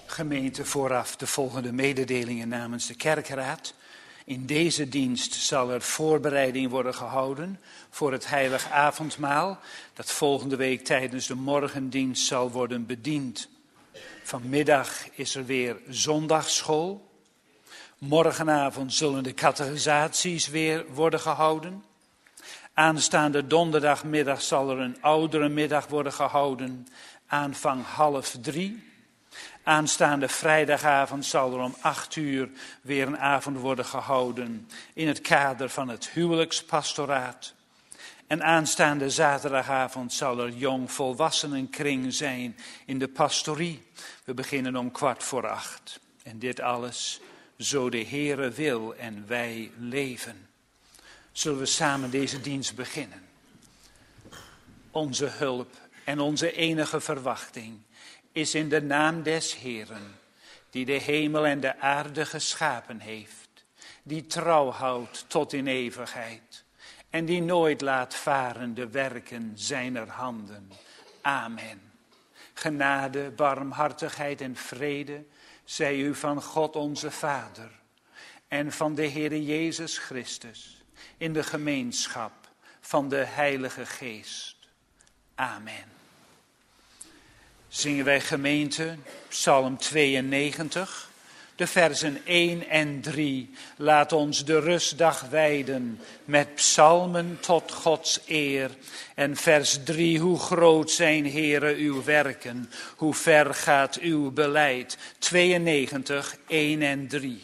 Gemeente, vooraf de volgende mededelingen namens de kerkraad. In deze dienst zal er voorbereiding worden gehouden voor het heilig avondmaal, dat volgende week tijdens de morgendienst zal worden bediend. Vanmiddag is er weer zondagsschool. Morgenavond zullen de catechisaties weer worden gehouden. Aanstaande donderdagmiddag zal er een ouderenmiddag worden gehouden, aanvang 14:30. Aanstaande vrijdagavond zal er om 8:00 weer een avond worden gehouden in het kader van het huwelijkspastoraat. En aanstaande zaterdagavond zal er jongvolwassenenkring zijn in de pastorie. We beginnen om 7:15. En dit alles, zo de Heere wil en wij leven. Zullen we samen deze dienst beginnen? Onze hulp en onze enige verwachting is in de naam des Heeren, die de hemel en de aarde geschapen heeft, die trouw houdt tot in eeuwigheid en die nooit laat varen de werken zijner handen. Amen. Genade, barmhartigheid en vrede zij u van God onze Vader en van de Heere Jezus Christus in de gemeenschap van de Heilige Geest. Amen. Zingen wij gemeente, Psalm 92, de versen 1 en 3. Laat ons de rustdag wijden met psalmen tot Gods eer. En vers 3, hoe groot zijn, Heere, uw werken, hoe ver gaat uw beleid. 92, 1 en 3.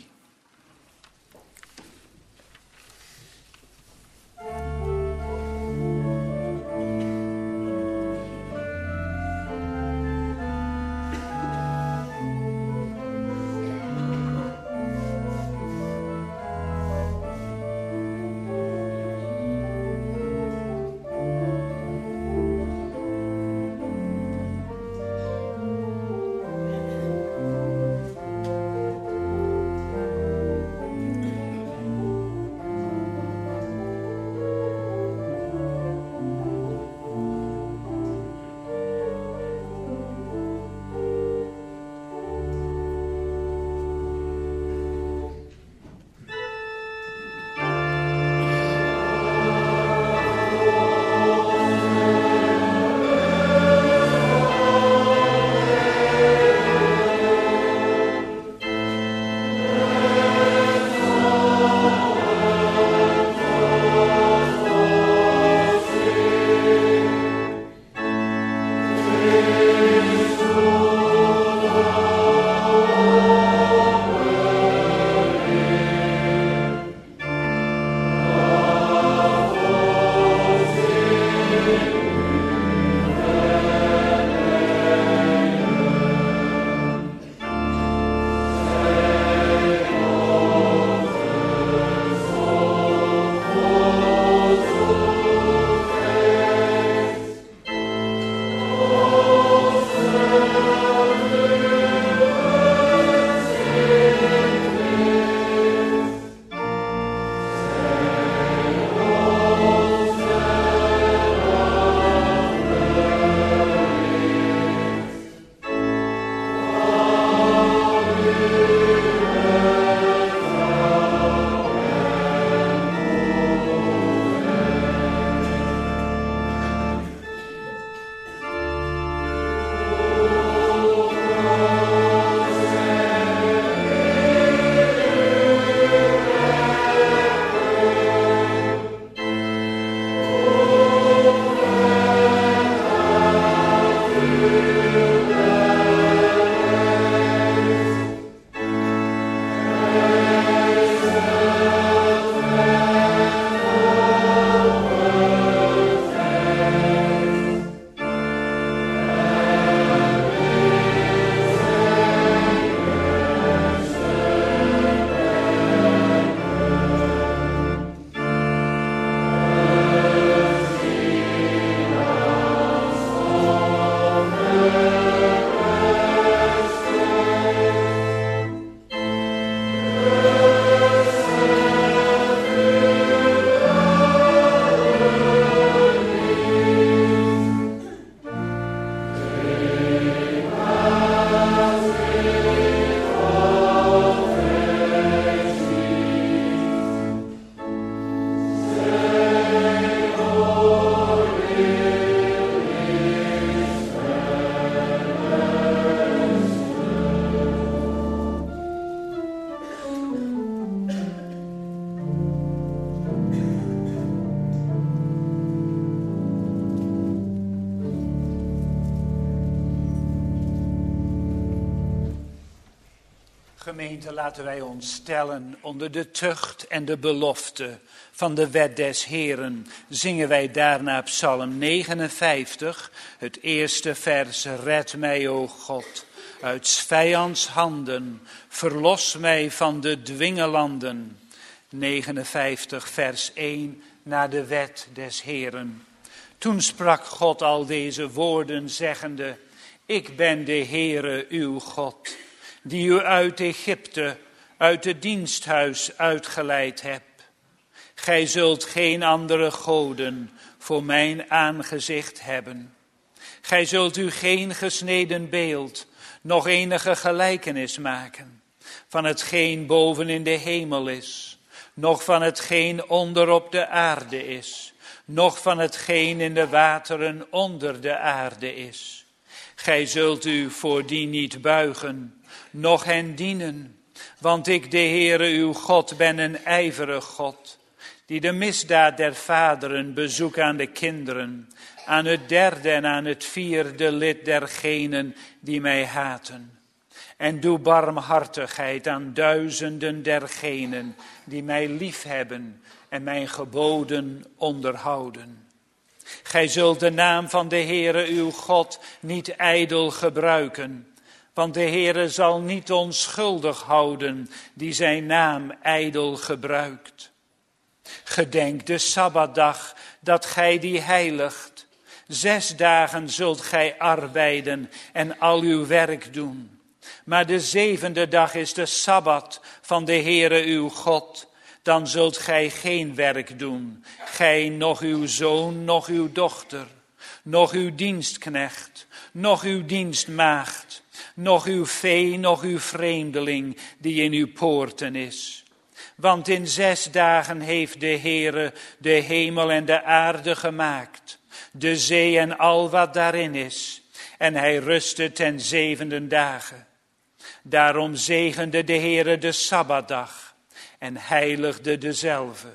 Gemeente, laten wij ons stellen onder de tucht en de belofte van de wet des Heren. Zingen wij daarna Psalm 59, het eerste vers. Red mij, o God, uit 's vijands handen, verlos mij van de dwingelanden. 59, vers 1, naar de wet des Heren. Toen sprak God al deze woorden, zeggende: Ik ben de Heere uw God, die u uit Egypte, uit het diensthuis uitgeleid heb. Gij zult geen andere goden voor mijn aangezicht hebben. Gij zult u geen gesneden beeld, nog enige gelijkenis maken, van hetgeen boven in de hemel is, noch van hetgeen onder op de aarde is, noch van hetgeen in de wateren onder de aarde is. Gij zult u voor die niet buigen, noch hen dienen, want ik, de Heere uw God, ben een ijverig God, die de misdaad der vaderen bezoekt aan de kinderen, aan het derde en aan het vierde lid dergenen die mij haten. En doe barmhartigheid aan duizenden dergenen die mij liefhebben en mijn geboden onderhouden. Gij zult de naam van de Heere uw God niet ijdel gebruiken, want de Heere zal niet onschuldig houden die zijn naam ijdel gebruikt. Gedenk de Sabbatdag dat gij die heiligt. 6 dagen zult gij arbeiden en al uw werk doen. Maar de 7e dag is de Sabbat van de Heere uw God. Dan zult gij geen werk doen, gij, noch uw zoon, noch uw dochter, noch uw dienstknecht, noch uw dienstmaagd, noch uw vee, noch uw vreemdeling die in uw poorten is. Want in 6 dagen heeft de Heere de hemel en de aarde gemaakt, de zee en al wat daarin is, en hij rustte ten 7e dagen. Daarom zegende de Heere de Sabbatdag en heiligde dezelve.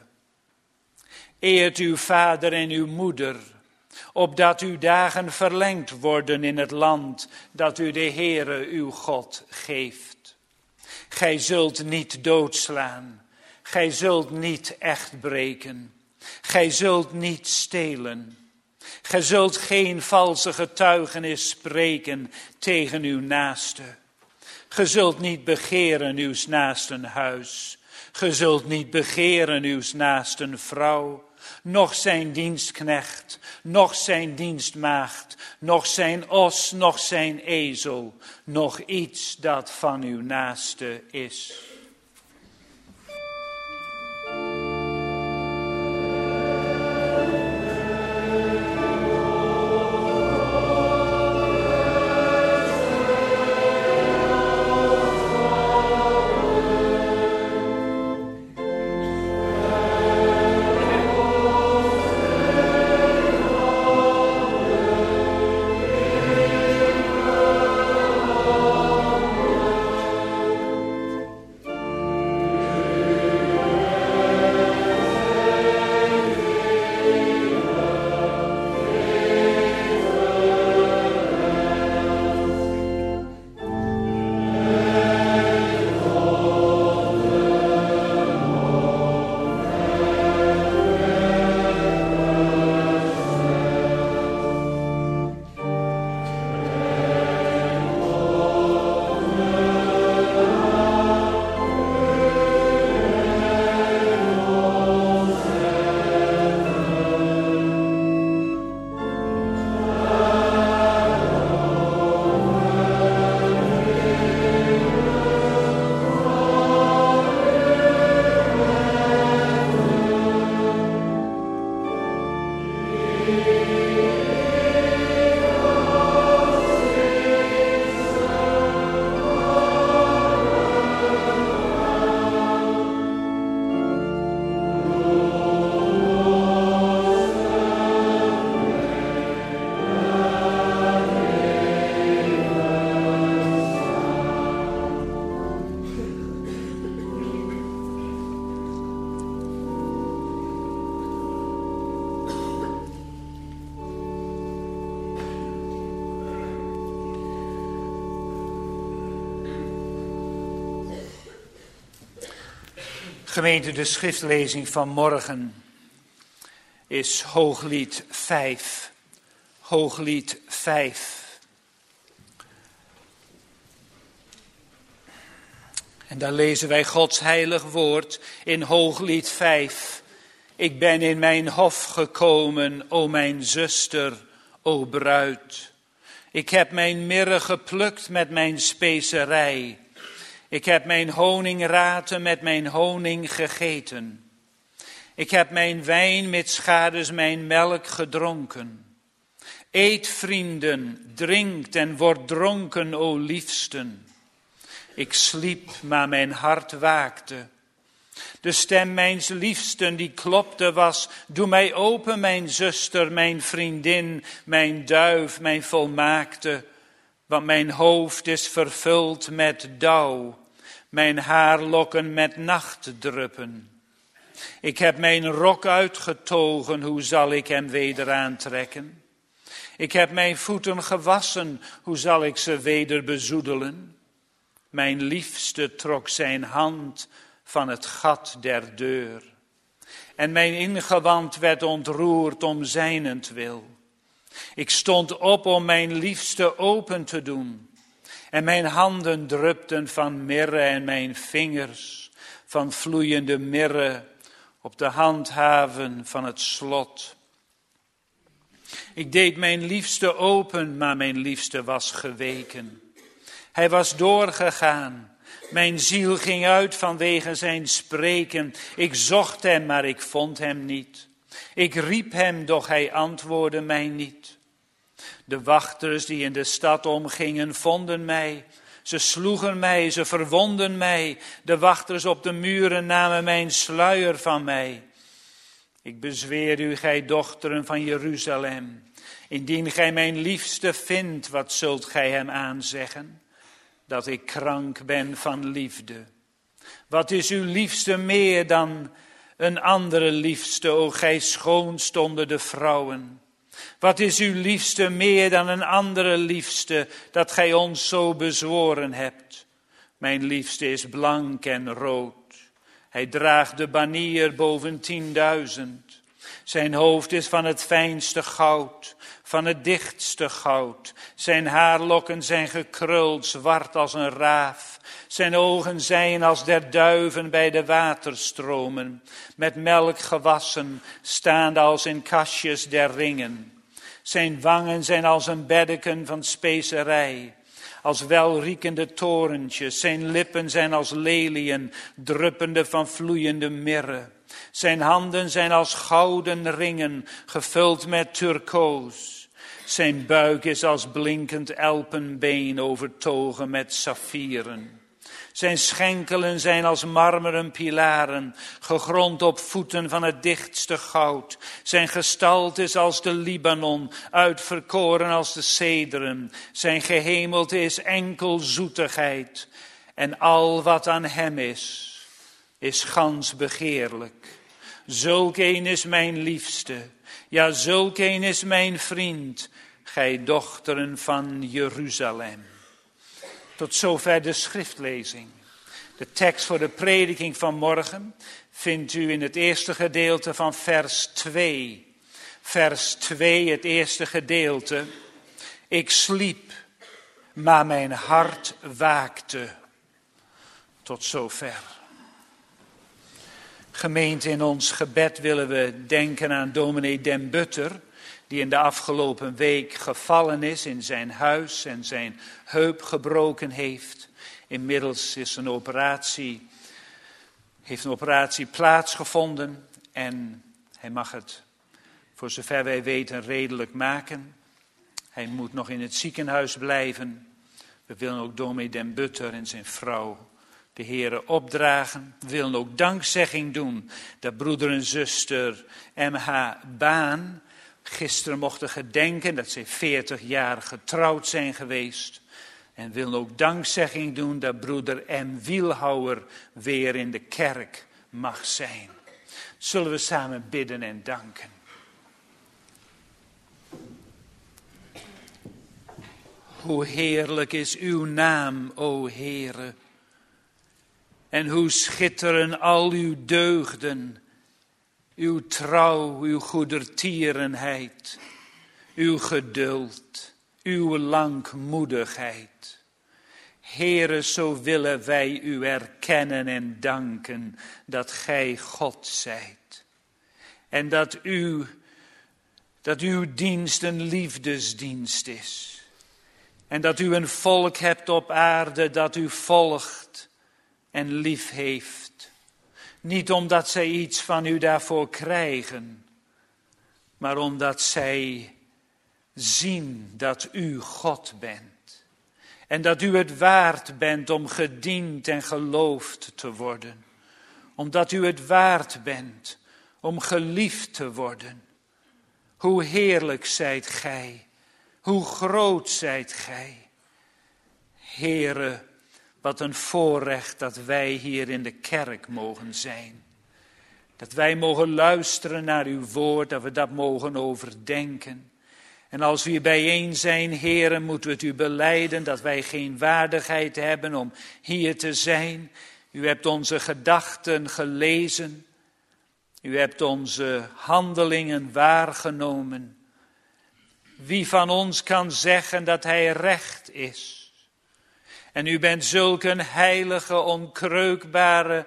Eert uw vader en uw moeder, opdat uw dagen verlengd worden in het land dat u de Heere uw God geeft. Gij zult niet doodslaan, gij zult niet echt breken, gij zult niet stelen. Gij zult geen valse getuigenis spreken tegen uw naaste. Ge zult niet begeren uws naasten huis. Ge zult niet begeren uws naasten vrouw, noch zijn dienstknecht, noch zijn dienstmaagd, noch zijn os, noch zijn ezel, noch iets dat van uw naaste is. Gemeente, de schriftlezing van morgen is Hooglied 5. Hooglied 5. En daar lezen wij Gods heilig woord in Hooglied 5. Ik ben in mijn hof gekomen, o mijn zuster, o bruid. Ik heb mijn mirre geplukt met mijn specerij. Ik heb mijn honingraten met mijn honing gegeten. Ik heb mijn wijn met schades mijn melk gedronken. Eet, vrienden, drinkt en word dronken, o liefsten. Ik sliep, maar mijn hart waakte. De stem mijns liefsten die klopte was, doe mij open, mijn zuster, mijn vriendin, mijn duif, mijn volmaakte. Want mijn hoofd is vervuld met dauw, mijn haarlokken met nachtdruppen. Ik heb mijn rok uitgetogen, hoe zal ik hem weder aantrekken? Ik heb mijn voeten gewassen, hoe zal ik ze weder bezoedelen? Mijn liefste trok zijn hand van het gat der deur. En mijn ingewand werd ontroerd om zijnentwil. Ik stond op om mijn liefste open te doen. En mijn handen drupten van mirre en mijn vingers van vloeiende mirre op de handhaven van het slot. Ik deed mijn liefste open, maar mijn liefste was geweken. Hij was doorgegaan. Mijn ziel ging uit vanwege zijn spreken. Ik zocht hem, maar ik vond hem niet. Ik riep hem, doch hij antwoordde mij niet. De wachters die in de stad omgingen, vonden mij. Ze sloegen mij, ze verwonden mij. De wachters op de muren namen mijn sluier van mij. Ik bezweer u, gij dochteren van Jeruzalem. Indien gij mijn liefste vindt, wat zult gij hem aanzeggen? Dat ik krank ben van liefde. Wat is uw liefste meer dan een andere liefste, o gij schoonst onder de vrouwen? Wat is uw liefste meer dan een andere liefste, dat gij ons zo bezworen hebt? Mijn liefste is blank en rood. Hij draagt de banier boven 10.000. Zijn hoofd is van het fijnste goud, van het dichtste goud. Zijn haarlokken zijn gekruld, zwart als een raaf. Zijn ogen zijn als der duiven bij de waterstromen, met melk gewassen, staande als in kastjes der ringen. Zijn wangen zijn als een beddeken van specerij, als welriekende torentjes. Zijn lippen zijn als leliën, druppende van vloeiende mirre. Zijn handen zijn als gouden ringen, gevuld met turkoos. Zijn buik is als blinkend elpenbeen, overtogen met saffieren. Zijn schenkelen zijn als marmeren pilaren, gegrond op voeten van het dichtste goud. Zijn gestalte is als de Libanon, uitverkoren als de cederen. Zijn gehemelte is enkel zoetigheid. En al wat aan hem is gans begeerlijk. Zulk een is mijn liefste, ja, zulk een is mijn vriend, gij dochteren van Jeruzalem. Tot zover de schriftlezing. De tekst voor de prediking van morgen vindt u in het eerste gedeelte van vers 2. Vers 2, het eerste gedeelte. Ik sliep, maar mijn hart waakte. Tot zover. Gemeente, in ons gebed willen we denken aan dominee Den Butter, die in de afgelopen week gevallen is in zijn huis en zijn heup gebroken heeft. Inmiddels heeft een operatie plaatsgevonden en hij mag het, voor zover wij weten, redelijk maken. Hij moet nog in het ziekenhuis blijven. We willen ook dominee Den Butter en zijn vrouw de Heere opdragen. We willen ook dankzegging doen dat broeder en zuster M.H. Baan gisteren mochten gedenken dat ze 40 jaar getrouwd zijn geweest. En willen ook dankzegging doen dat broeder M. Wielhouwer weer in de kerk mag zijn. Zullen we samen bidden en danken. Hoe heerlijk is uw naam, o Heere. En hoe schitteren al uw deugden, uw trouw, uw goedertierenheid, uw geduld, uw langmoedigheid. Heere, zo willen wij u erkennen en danken dat gij God zijt. En dat uw dienst een liefdesdienst is. En dat u een volk hebt op aarde dat u volgt en lief heeft. Niet omdat zij iets van u daarvoor krijgen, maar omdat zij zien dat u God bent. En dat u het waard bent om gediend en geloofd te worden. Omdat u het waard bent om geliefd te worden. Hoe heerlijk zijt gij, hoe groot zijt gij. Heere, wat een voorrecht dat wij hier in de kerk mogen zijn. Dat wij mogen luisteren naar uw woord, dat we dat mogen overdenken. En als we hier bijeen zijn, Heere, moeten we het u belijden dat wij geen waardigheid hebben om hier te zijn. U hebt onze gedachten gelezen. U hebt onze handelingen waargenomen. Wie van ons kan zeggen dat hij recht is? En u bent zulk een heilige, onkreukbare,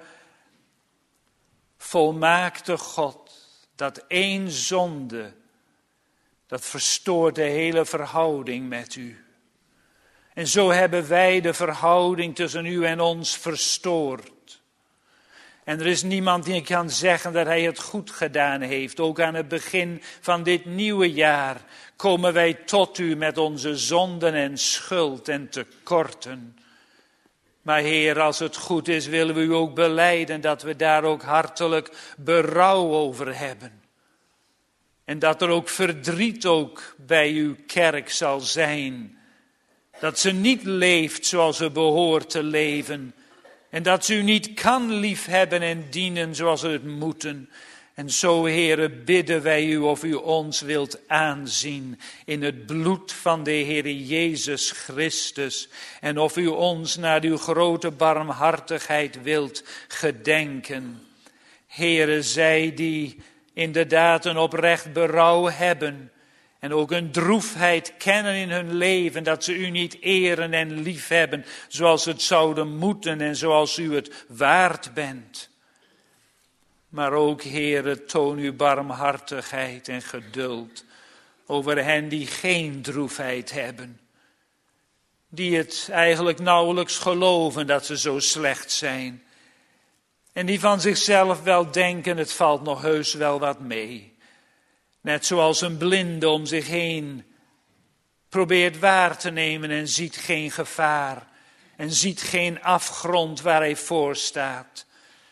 volmaakte God, dat één zonde, dat verstoort de hele verhouding met u. En zo hebben wij de verhouding tussen u en ons verstoord. En er is niemand die kan zeggen dat hij het goed gedaan heeft. Ook aan het begin van dit nieuwe jaar komen wij tot u met onze zonden en schuld en tekorten. Maar Heer, als het goed is, willen we u ook belijden dat we daar ook hartelijk berouw over hebben. En dat er ook verdriet ook bij uw kerk zal zijn. Dat ze niet leeft zoals ze behoort te leven. En dat ze u niet kan liefhebben en dienen zoals ze het moeten. En zo, Heere, bidden wij u of u ons wilt aanzien in het bloed van de Heere Jezus Christus. En of u ons naar uw grote barmhartigheid wilt gedenken. Heere, zij die inderdaad een oprecht berouw hebben. En ook een droefheid kennen in hun leven, dat ze u niet eren en liefhebben zoals het zouden moeten en zoals u het waard bent. Maar ook, Heere, toon uw barmhartigheid en geduld over hen die geen droefheid hebben. Die het eigenlijk nauwelijks geloven dat ze zo slecht zijn. En die van zichzelf wel denken, het valt nog heus wel wat mee. Net zoals een blinde om zich heen probeert waar te nemen en ziet geen gevaar. En ziet geen afgrond waar hij voor staat.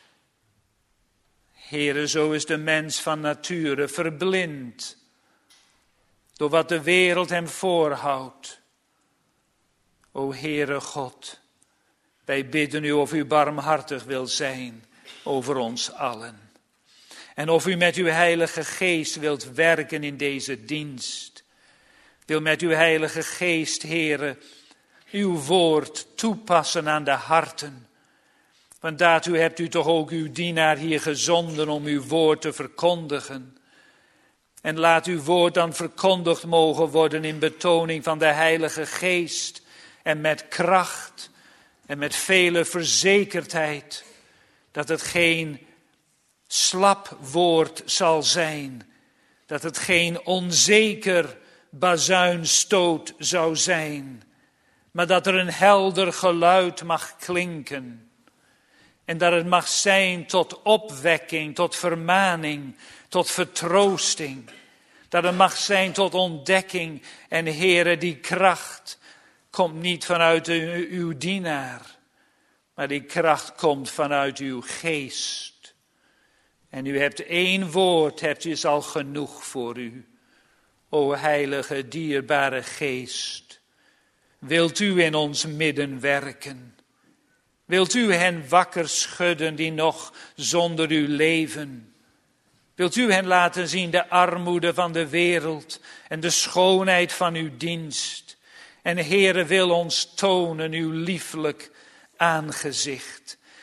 Heere, zo is de mens van nature verblind door wat de wereld hem voorhoudt. O Heere God, wij bidden u of u barmhartig wil zijn over ons allen. En of u met uw Heilige Geest wilt werken in deze dienst. Wil met uw Heilige Geest, Heere, uw woord toepassen aan de harten. Want daartoe hebt u toch ook uw dienaar hier gezonden om uw woord te verkondigen. En laat uw woord dan verkondigd mogen worden in betoning van de Heilige Geest. En met kracht en met vele verzekerdheid. Dat het geen slap woord zal zijn. Dat het geen onzeker bazuinstoot zou zijn. Maar dat er een helder geluid mag klinken. En dat het mag zijn tot opwekking, tot vermaning, tot vertroosting. Dat het mag zijn tot ontdekking. En Heere, die kracht komt niet vanuit uw dienaar. Maar die kracht komt vanuit uw geest. En u hebt één woord, is al genoeg voor u. O heilige, dierbare geest. Wilt u in ons midden werken? Wilt u hen wakker schudden die nog zonder u leven? Wilt u hen laten zien de armoede van de wereld en de schoonheid van uw dienst? En Heere, wil ons tonen uw lieflijk aangezicht.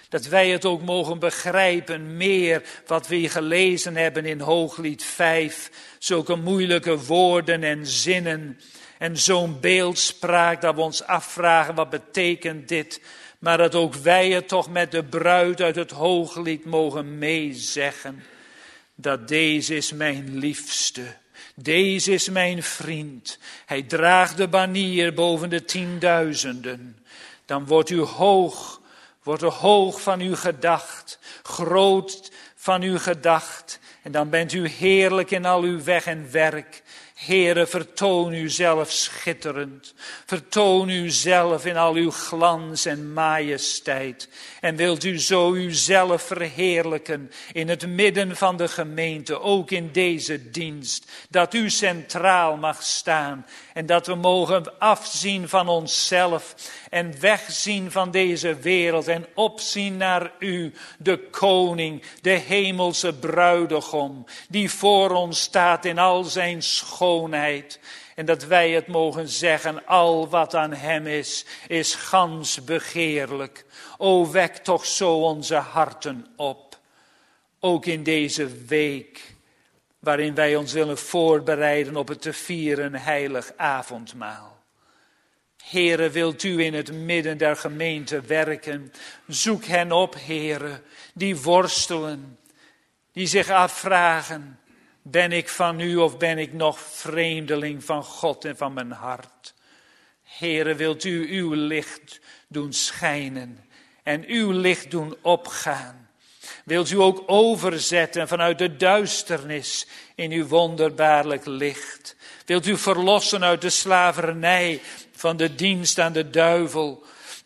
Dat wij het ook mogen begrijpen, meer wat we hier gelezen hebben in Hooglied 5. Zulke moeilijke woorden en zinnen en zo'n beeldspraak dat we ons afvragen, wat betekent dit? Maar dat ook wij het toch met de bruid uit het Hooglied mogen meezeggen. Dat deze is mijn liefste, deze is mijn vriend. Hij draagt de banier boven de 10.000. Dan wordt er hoog van u gedacht, groot van u gedacht. En dan bent u heerlijk in al uw weg en werk. Heere, vertoon uzelf schitterend. Vertoon uzelf in al uw glans en majesteit. En wilt u zo uzelf verheerlijken in het midden van de gemeente, ook in deze dienst. Dat u centraal mag staan en dat we mogen afzien van onszelf en wegzien van deze wereld en opzien naar u, de koning, de hemelse bruidegom, die voor ons staat in al zijn schoonheid. En dat wij het mogen zeggen, al wat aan hem is gans begeerlijk. O, wek toch zo onze harten op. Ook in deze week, waarin wij ons willen voorbereiden op het te vieren heilig avondmaal. Heere, wilt u in het midden der gemeente werken? Zoek hen op, Heere, die worstelen, die zich afvragen, ben ik van u of ben ik nog vreemdeling van God en van mijn hart? Heere, wilt u uw licht doen schijnen en uw licht doen opgaan? Wilt u ook overzetten vanuit de duisternis in uw wonderbaarlijk licht? Wilt u verlossen uit de slavernij van de dienst aan de duivel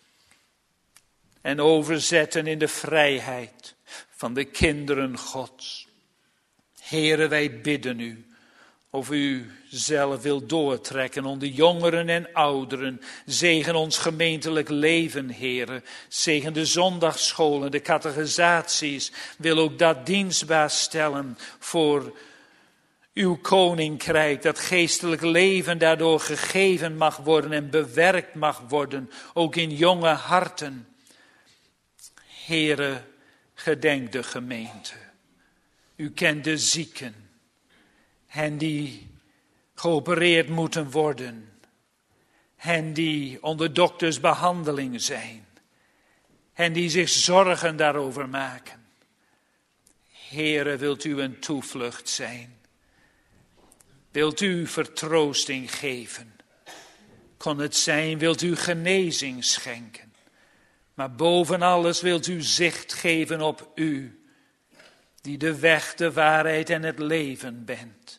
en overzetten in de vrijheid van de kinderen Gods? Heere, wij bidden u of u zelf wilt doortrekken onder jongeren en ouderen. Zegen ons gemeentelijk leven, Heere. Zegen de zondagsscholen, de catechisaties. Wil ook dat dienstbaar stellen voor uw koninkrijk. Dat geestelijk leven daardoor gegeven mag worden en bewerkt mag worden. Ook in jonge harten. Heere, gedenk de gemeente. U kent de zieken. Hen die geopereerd moeten worden. Hen die onder doktersbehandeling zijn. Hen die zich zorgen daarover maken. Heere, wilt u een toevlucht zijn? Wilt u vertroosting geven? Kon het zijn, wilt u genezing schenken? Maar boven alles wilt u zicht geven op u, die de weg, de waarheid en het leven bent.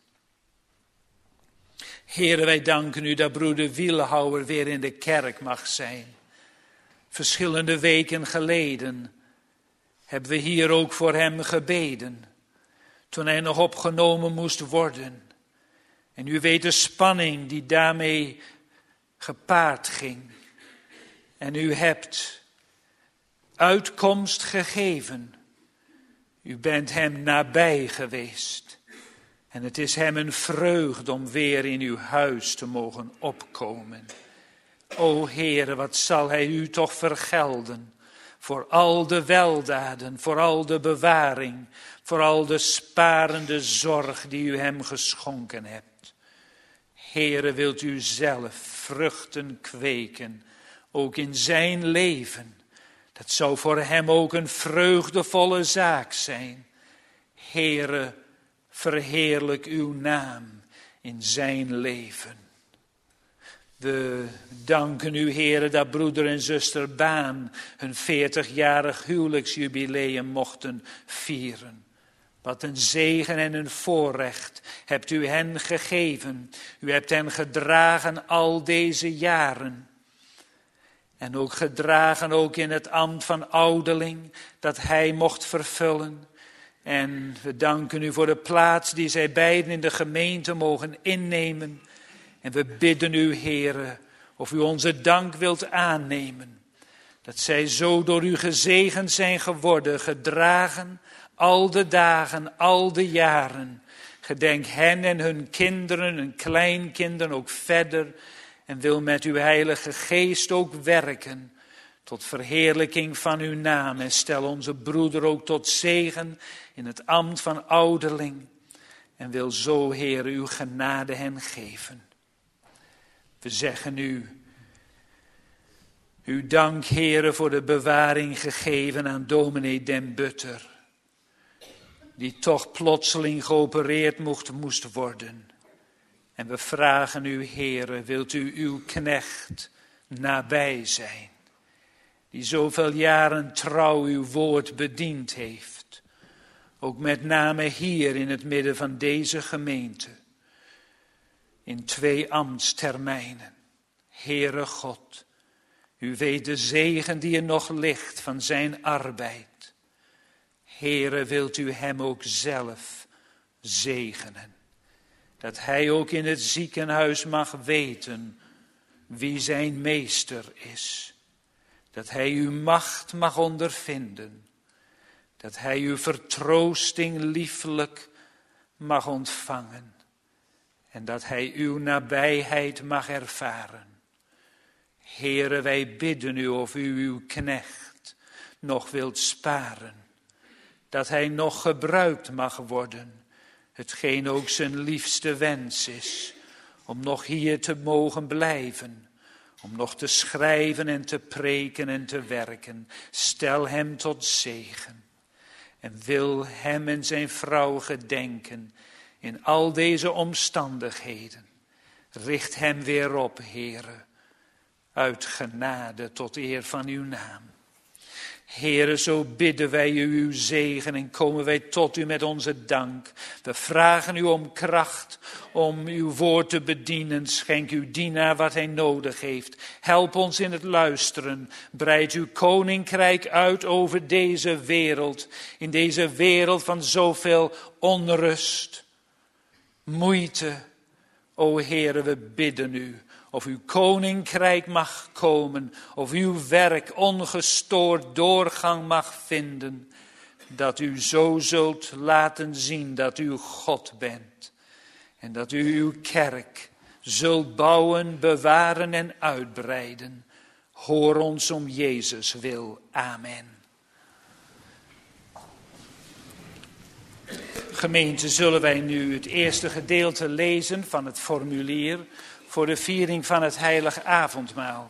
Heere, wij danken u dat broeder Wielhouwer weer in de kerk mag zijn. Verschillende weken geleden hebben we hier ook voor hem gebeden, toen hij nog opgenomen moest worden. En u weet de spanning die daarmee gepaard ging. En u hebt uitkomst gegeven. U bent hem nabij geweest. En het is hem een vreugde om weer in uw huis te mogen opkomen. O Heere, wat zal hij u toch vergelden voor al de weldaden, voor al de bewaring, voor al de sparende zorg die u hem geschonken hebt. Heere, wilt u zelf vruchten kweken, ook in zijn leven. Dat zou voor hem ook een vreugdevolle zaak zijn. Heere, verheerlijk uw naam in zijn leven. We danken u, Heere, dat broeder en zuster Baan hun 40-jarig huwelijksjubileum mochten vieren. Wat een zegen en een voorrecht hebt u hen gegeven. U hebt hen gedragen al deze jaren. En ook gedragen ook in het ambt van ouderling dat hij mocht vervullen. En we danken u voor de plaats die zij beiden in de gemeente mogen innemen. En we bidden u, Heere, of u onze dank wilt aannemen. Dat zij zo door u gezegend zijn geworden, gedragen, al de dagen, al de jaren. Gedenk hen en hun kinderen en kleinkinderen ook verder. En wil met uw heilige geest ook werken. tot verheerlijking van uw naam. En stel onze broeder ook tot zegen in het ambt van ouderling. En wil zo, Heer, uw genade hen geven. We zeggen u, uw dank, Heere, voor de bewaring gegeven aan dominee Den Butter, die toch plotseling geopereerd moest worden. En we vragen u, Heere, wilt u uw knecht nabij zijn, die zoveel jaren trouw uw woord bediend heeft, ook met name hier in het midden van deze gemeente, in 2 ambtstermijnen. Heere God, u weet de zegen die er nog ligt van zijn arbeid. Heere, wilt u hem ook zelf zegenen, dat hij ook in het ziekenhuis mag weten wie zijn meester is. Dat hij uw macht mag ondervinden. Dat hij uw vertroosting liefelijk mag ontvangen. En dat hij uw nabijheid mag ervaren. Heere, wij bidden u of u uw knecht nog wilt sparen. Dat hij nog gebruikt mag worden. Hetgeen ook zijn liefste wens is. Om nog hier te mogen blijven. Om nog te schrijven en te preken en te werken. Stel hem tot zegen. En wil hem en zijn vrouw gedenken in al deze omstandigheden. Richt hem weer op, Heere. Uit genade tot eer van uw naam. Heere, zo bidden wij u uw zegen en komen wij tot u met onze dank. We vragen u om kracht om uw woord te bedienen. Schenk uw dienaar wat hij nodig heeft. Help ons in het luisteren. Breid uw koninkrijk uit over deze wereld. In deze wereld van zoveel onrust, moeite. O Heere, we bidden u. Of uw koninkrijk mag komen, of uw werk ongestoord doorgang mag vinden, dat u zo zult laten zien dat u God bent. En dat u uw kerk zult bouwen, bewaren en uitbreiden. Hoor ons om Jezus wil. Amen. Gemeente, zullen wij nu het eerste gedeelte lezen van het formulier voor de viering van het heilig avondmaal.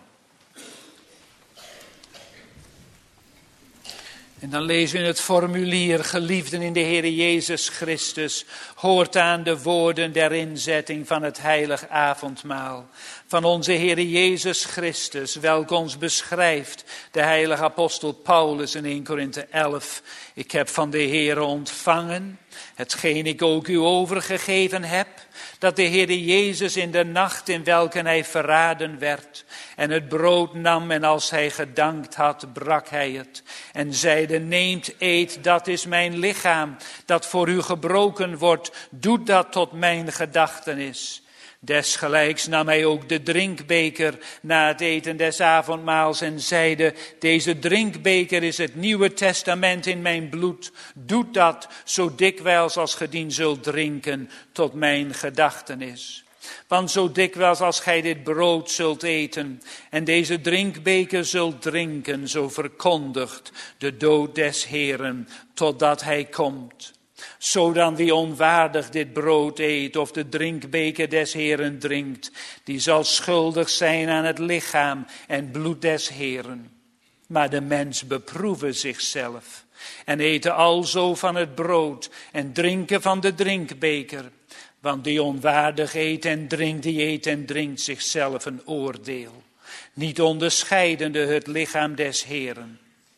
En dan lezen we in het formulier: geliefden in de Heer Jezus Christus, hoort aan de woorden der inzetting van het heilig avondmaal. Van onze Heer Jezus Christus, welk ons beschrijft de heilige apostel Paulus in 1 Korinthe 11. Ik heb van de Heer ontvangen, hetgeen ik ook u overgegeven heb, dat de Heer Jezus in de nacht in welke hij verraden werd en het brood nam en als hij gedankt had, brak hij het en zeide: neemt, eet, dat is mijn lichaam, dat voor u gebroken wordt, doet dat tot mijn gedachtenis. Desgelijks nam hij ook de drinkbeker na het eten des avondmaals en zeide: deze drinkbeker is het Nieuwe Testament in mijn bloed. Doet dat zo dikwijls als ge dien zult drinken tot mijn gedachtenis. Want zo dikwijls als gij dit brood zult eten en deze drinkbeker zult drinken, zo verkondigt de dood des Heeren totdat hij komt. Zo dan wie onwaardig dit brood eet of de drinkbeker des Heeren drinkt, die zal schuldig zijn aan het lichaam en bloed des Heeren. Maar de mens beproeve zichzelf en eten alzo van het brood en drinken van de drinkbeker. Want die onwaardig eet en drinkt, die eet en drinkt zichzelf een oordeel, niet onderscheidende het lichaam des Heeren.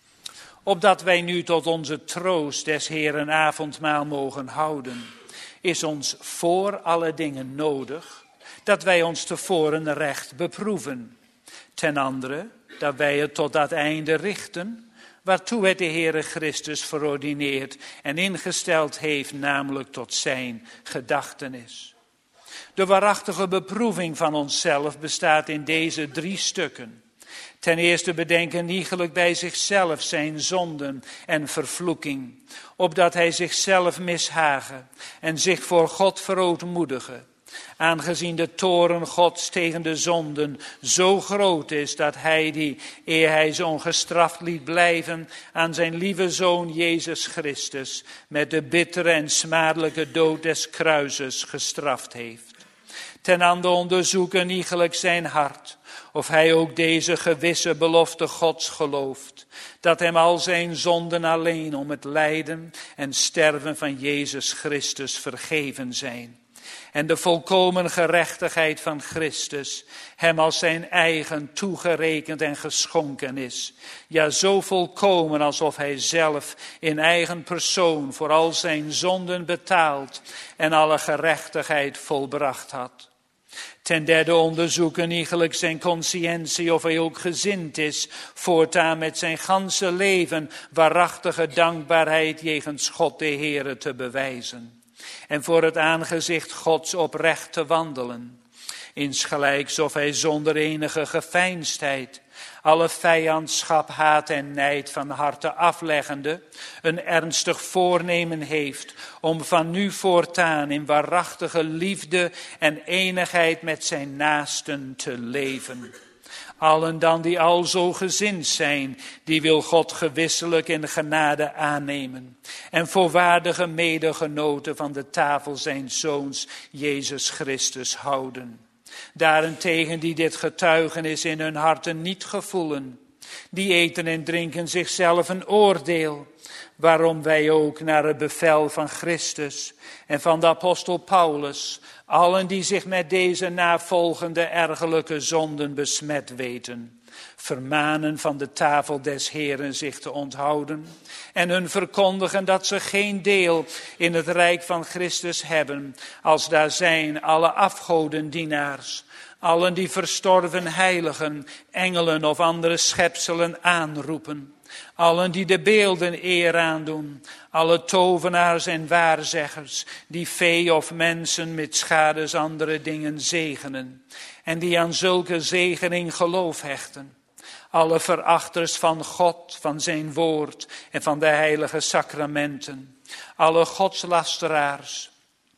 Opdat wij nu tot onze troost des Heeren avondmaal mogen houden, is ons voor alle dingen nodig dat wij ons tevoren recht beproeven. Ten andere, dat wij het tot dat einde richten, waartoe het de Heere Christus verordineerd en ingesteld heeft, namelijk tot zijn gedachtenis. De waarachtige beproeving van onszelf bestaat in deze 3 stukken. Ten eerste bedenken iegelijk bij zichzelf zijn zonden en vervloeking, opdat hij zichzelf mishagen en zich voor God verootmoedigen. Aangezien de toorn Gods tegen de zonden zo groot is dat hij die, eer hij ze ongestraft liet blijven, aan zijn lieve Zoon Jezus Christus met de bittere en smadelijke dood des kruises gestraft heeft. Ten ander onderzoeken iegelijk zijn hart, of hij ook deze gewisse belofte Gods gelooft, dat hem al zijn zonden alleen om het lijden en sterven van Jezus Christus vergeven zijn. En de volkomen gerechtigheid van Christus hem als zijn eigen toegerekend en geschonken is. Ja, zo volkomen alsof hij zelf in eigen persoon voor al zijn zonden betaald en alle gerechtigheid volbracht had. Ten derde onderzoeken iegelijk zijn consciëntie of hij ook gezind is voortaan met zijn ganse leven waarachtige dankbaarheid jegens God de Heere te bewijzen. En voor het aangezicht Gods oprecht te wandelen. Insgelijks of hij zonder enige geveinsdheid, alle vijandschap, haat en nijd van harte afleggende, een ernstig voornemen heeft om van nu voortaan in waarachtige liefde en eenigheid met zijn naasten te leven. Allen dan die al zo gezind zijn, die wil God gewisselijk in genade aannemen. En voorwaardige medegenoten van de tafel zijn Zoons Jezus Christus houden. Daarentegen die dit getuigenis in hun harten niet gevoelen, die eten en drinken zichzelf een oordeel. Waarom wij ook naar het bevel van Christus en van de apostel Paulus, allen die zich met deze navolgende ergelijke zonden besmet weten, vermanen van de tafel des Heeren zich te onthouden en hun verkondigen dat ze geen deel in het rijk van Christus hebben, als daar zijn alle afgodendienaars, allen die verstorven heiligen, engelen of andere schepselen aanroepen. Allen die de beelden eer aandoen, alle tovenaars en waarzeggers, die vee of mensen met schades andere dingen zegenen, en die aan zulke zegening geloof hechten. Alle verachters van God, van zijn woord en van de heilige sacramenten, alle godslasteraars,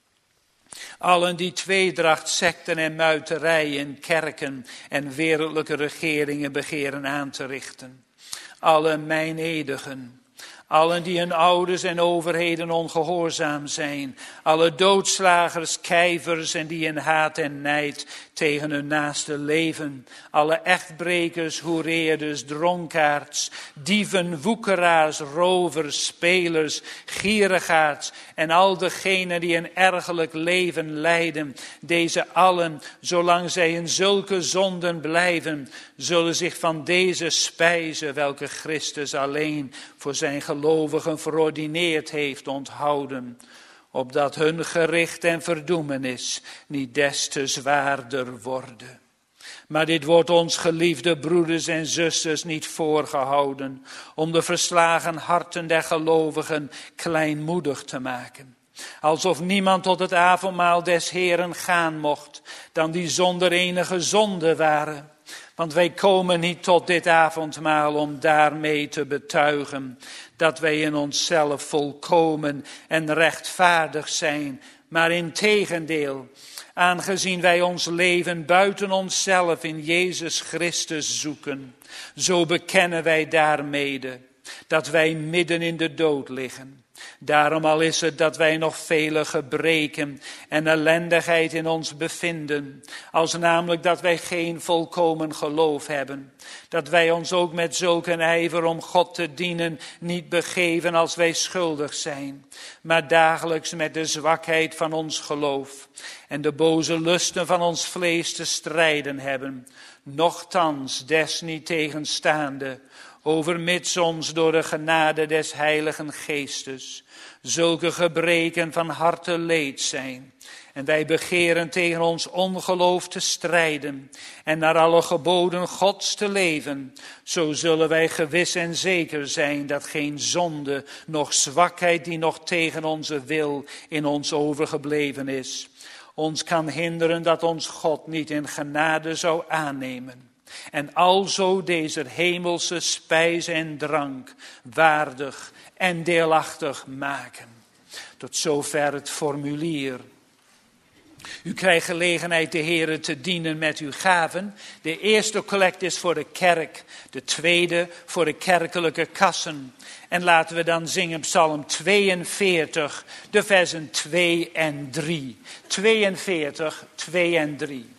allen die tweedracht, sekten en muiterijen, kerken en wereldlijke regeringen begeren aan te richten. Alle meinedigen, allen die hun ouders en overheden ongehoorzaam zijn, alle doodslagers, kijvers en die in haat en nijd tegen hun naaste leven, alle echtbrekers, hoereerders, dronkaards, dieven, woekeraars, rovers, spelers, gierigaards en al degenen die een ergerlijk leven leiden, deze allen, zolang zij in zulke zonden blijven, zullen zich van deze spijze, welke Christus alleen voor zijn gelovigen verordineerd heeft, onthouden, opdat hun gericht en verdoemenis niet des te zwaarder worden. Maar dit wordt ons, geliefde broeders en zusters, niet voorgehouden om de verslagen harten der gelovigen kleinmoedig te maken. Alsof niemand tot het avondmaal des Heeren gaan mocht, dan die zonder enige zonde waren. Want wij komen niet tot dit avondmaal om daarmee te betuigen dat wij in onszelf volkomen en rechtvaardig zijn. Maar integendeel, aangezien wij ons leven buiten onszelf in Jezus Christus zoeken, zo bekennen wij daarmede dat wij midden in de dood liggen. Daarom al is het dat wij nog vele gebreken en ellendigheid in ons bevinden, als namelijk dat wij geen volkomen geloof hebben, dat wij ons ook met zulke ijver om God te dienen niet begeven als wij schuldig zijn, maar dagelijks met de zwakheid van ons geloof en de boze lusten van ons vlees te strijden hebben, nochtans desniettegenstaande, overmits ons door de genade des Heiligen Geestes zulke gebreken van harte leed zijn. En wij begeren tegen ons ongeloof te strijden en naar alle geboden Gods te leven. Zo zullen wij gewis en zeker zijn dat geen zonde, noch zwakheid die nog tegen onze wil in ons overgebleven is, ons kan hinderen dat ons God niet in genade zou aannemen. En alzo deze hemelse spijs en drank waardig en deelachtig maken. Tot zover het formulier. U krijgt gelegenheid de Heere te dienen met uw gaven. De eerste collect is voor de kerk, de tweede voor de kerkelijke kassen. En laten we dan zingen Psalm 42, de versen 2 en 3. 42, 2 en 3.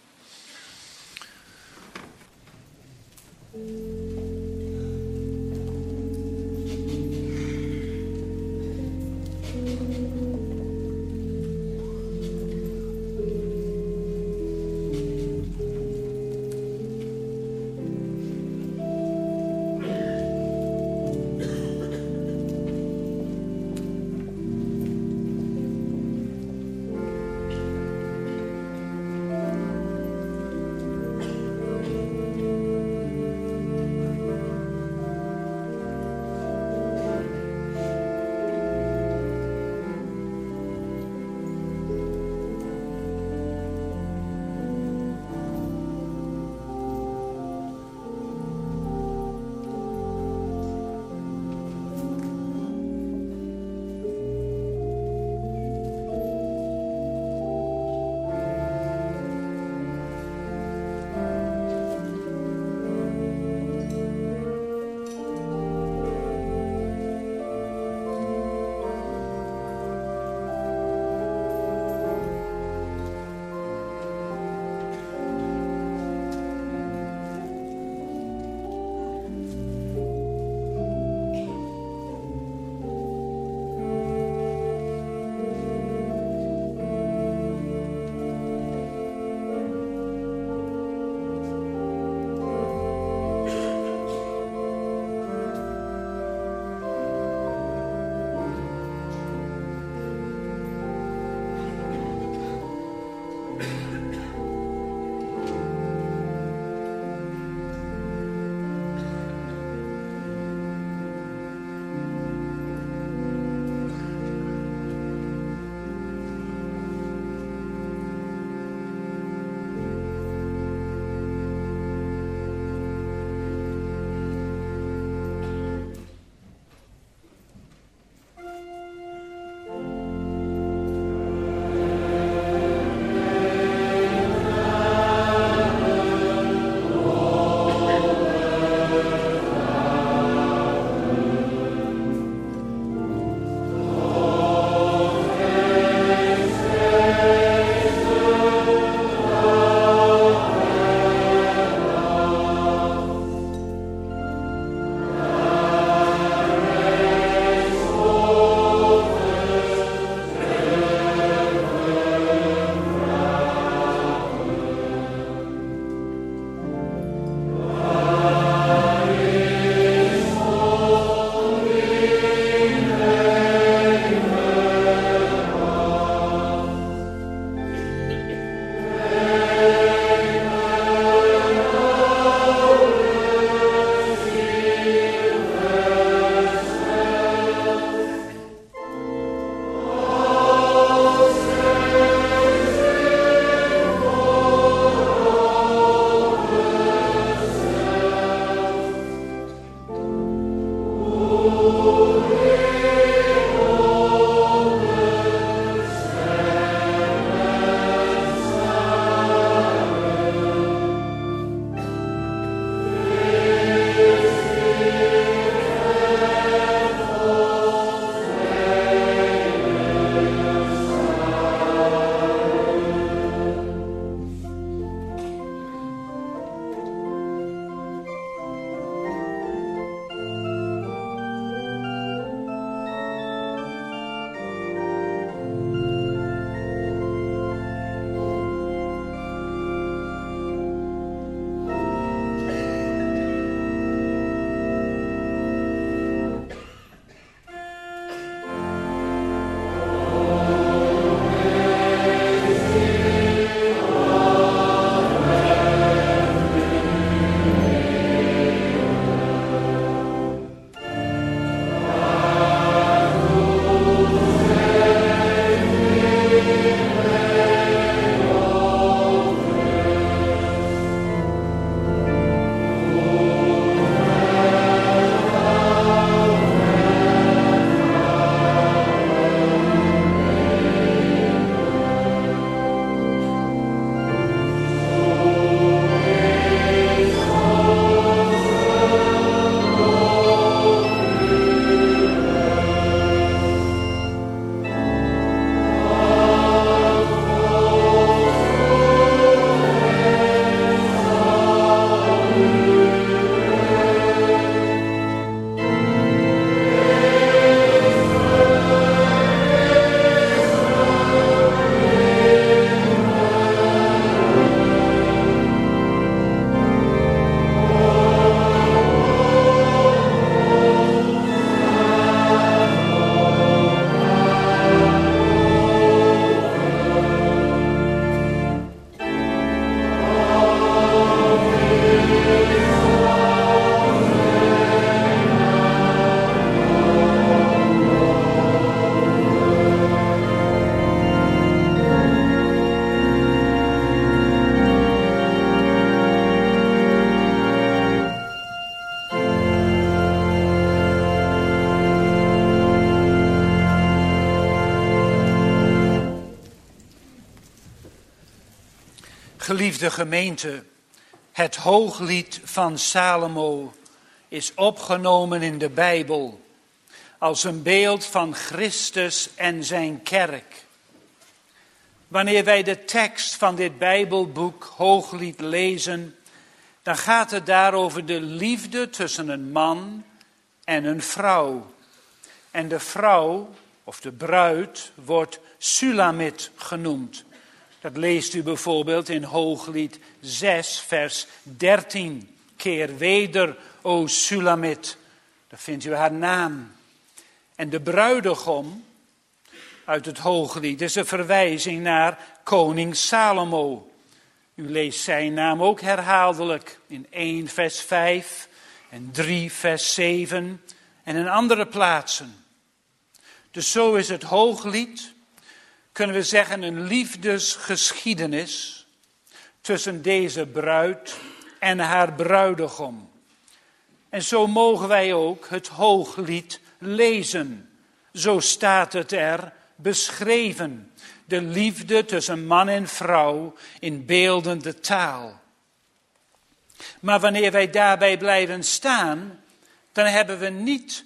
Geliefde gemeente, het Hooglied van Salomo is opgenomen in de Bijbel als een beeld van Christus en zijn kerk. Wanneer wij de tekst van dit Bijbelboek Hooglied lezen, dan gaat het daar over de liefde tussen een man en een vrouw. En de vrouw, of de bruid, wordt Sulamit genoemd. Dat leest u bijvoorbeeld in Hooglied 6, vers 13. Keer weder, o Sulamit. Daar vindt u haar naam. En de bruidegom uit het Hooglied is een verwijzing naar koning Salomo. U leest zijn naam ook herhaaldelijk in 1 vers 5 en 3 vers 7 en in andere plaatsen. Dus zo is het Hooglied, kunnen we zeggen, een liefdesgeschiedenis tussen deze bruid en haar bruidegom. En zo mogen wij ook het Hooglied lezen. Zo staat het er beschreven. De liefde tussen man en vrouw in beeldende taal. Maar wanneer wij daarbij blijven staan, dan hebben we niet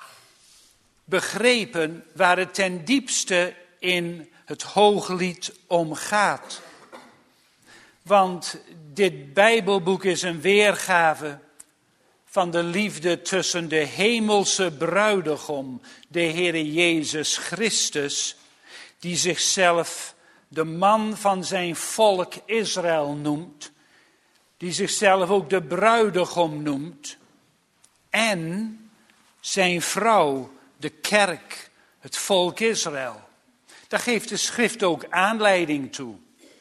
begrepen waar het ten diepste in het Hooglied om gaat. Want dit Bijbelboek is een weergave van de liefde tussen de hemelse bruidegom, de Heere Jezus Christus, die zichzelf de man van zijn volk Israël noemt, die zichzelf ook de bruidegom noemt, en zijn vrouw, de kerk, het volk Israël. Daar geeft de schrift ook aanleiding toe.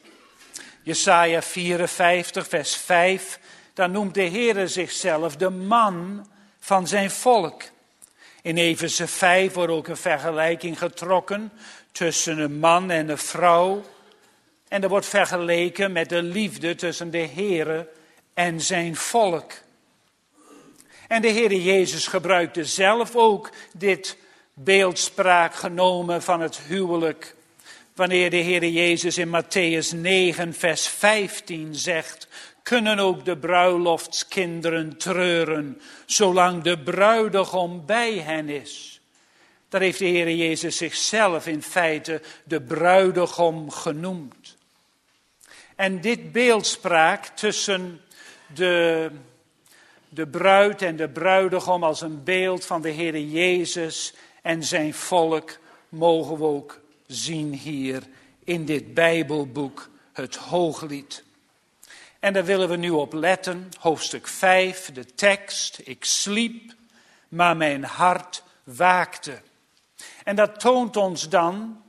Jesaja 54, vers 5, daar noemt de Heere zichzelf de man van zijn volk. In Efeze 5 wordt ook een vergelijking getrokken tussen een man en een vrouw. En er wordt vergeleken met de liefde tussen de Heere en zijn volk. En de Heere Jezus gebruikte zelf ook dit beeldspraak genomen van het huwelijk. Wanneer de Heere Jezus in Mattheüs 9 vers 15 zegt: kunnen ook de bruiloftskinderen treuren, zolang de bruidegom bij hen is. Daar heeft de Heere Jezus zichzelf in feite de bruidegom genoemd. En dit beeldspraak tussen de bruid en de bruidegom als een beeld van de Heere Jezus en zijn volk mogen we ook zien hier in dit Bijbelboek, het Hooglied. En daar willen we nu op letten, hoofdstuk 5, de tekst: ik sliep, maar mijn hart waakte. En dat toont ons dan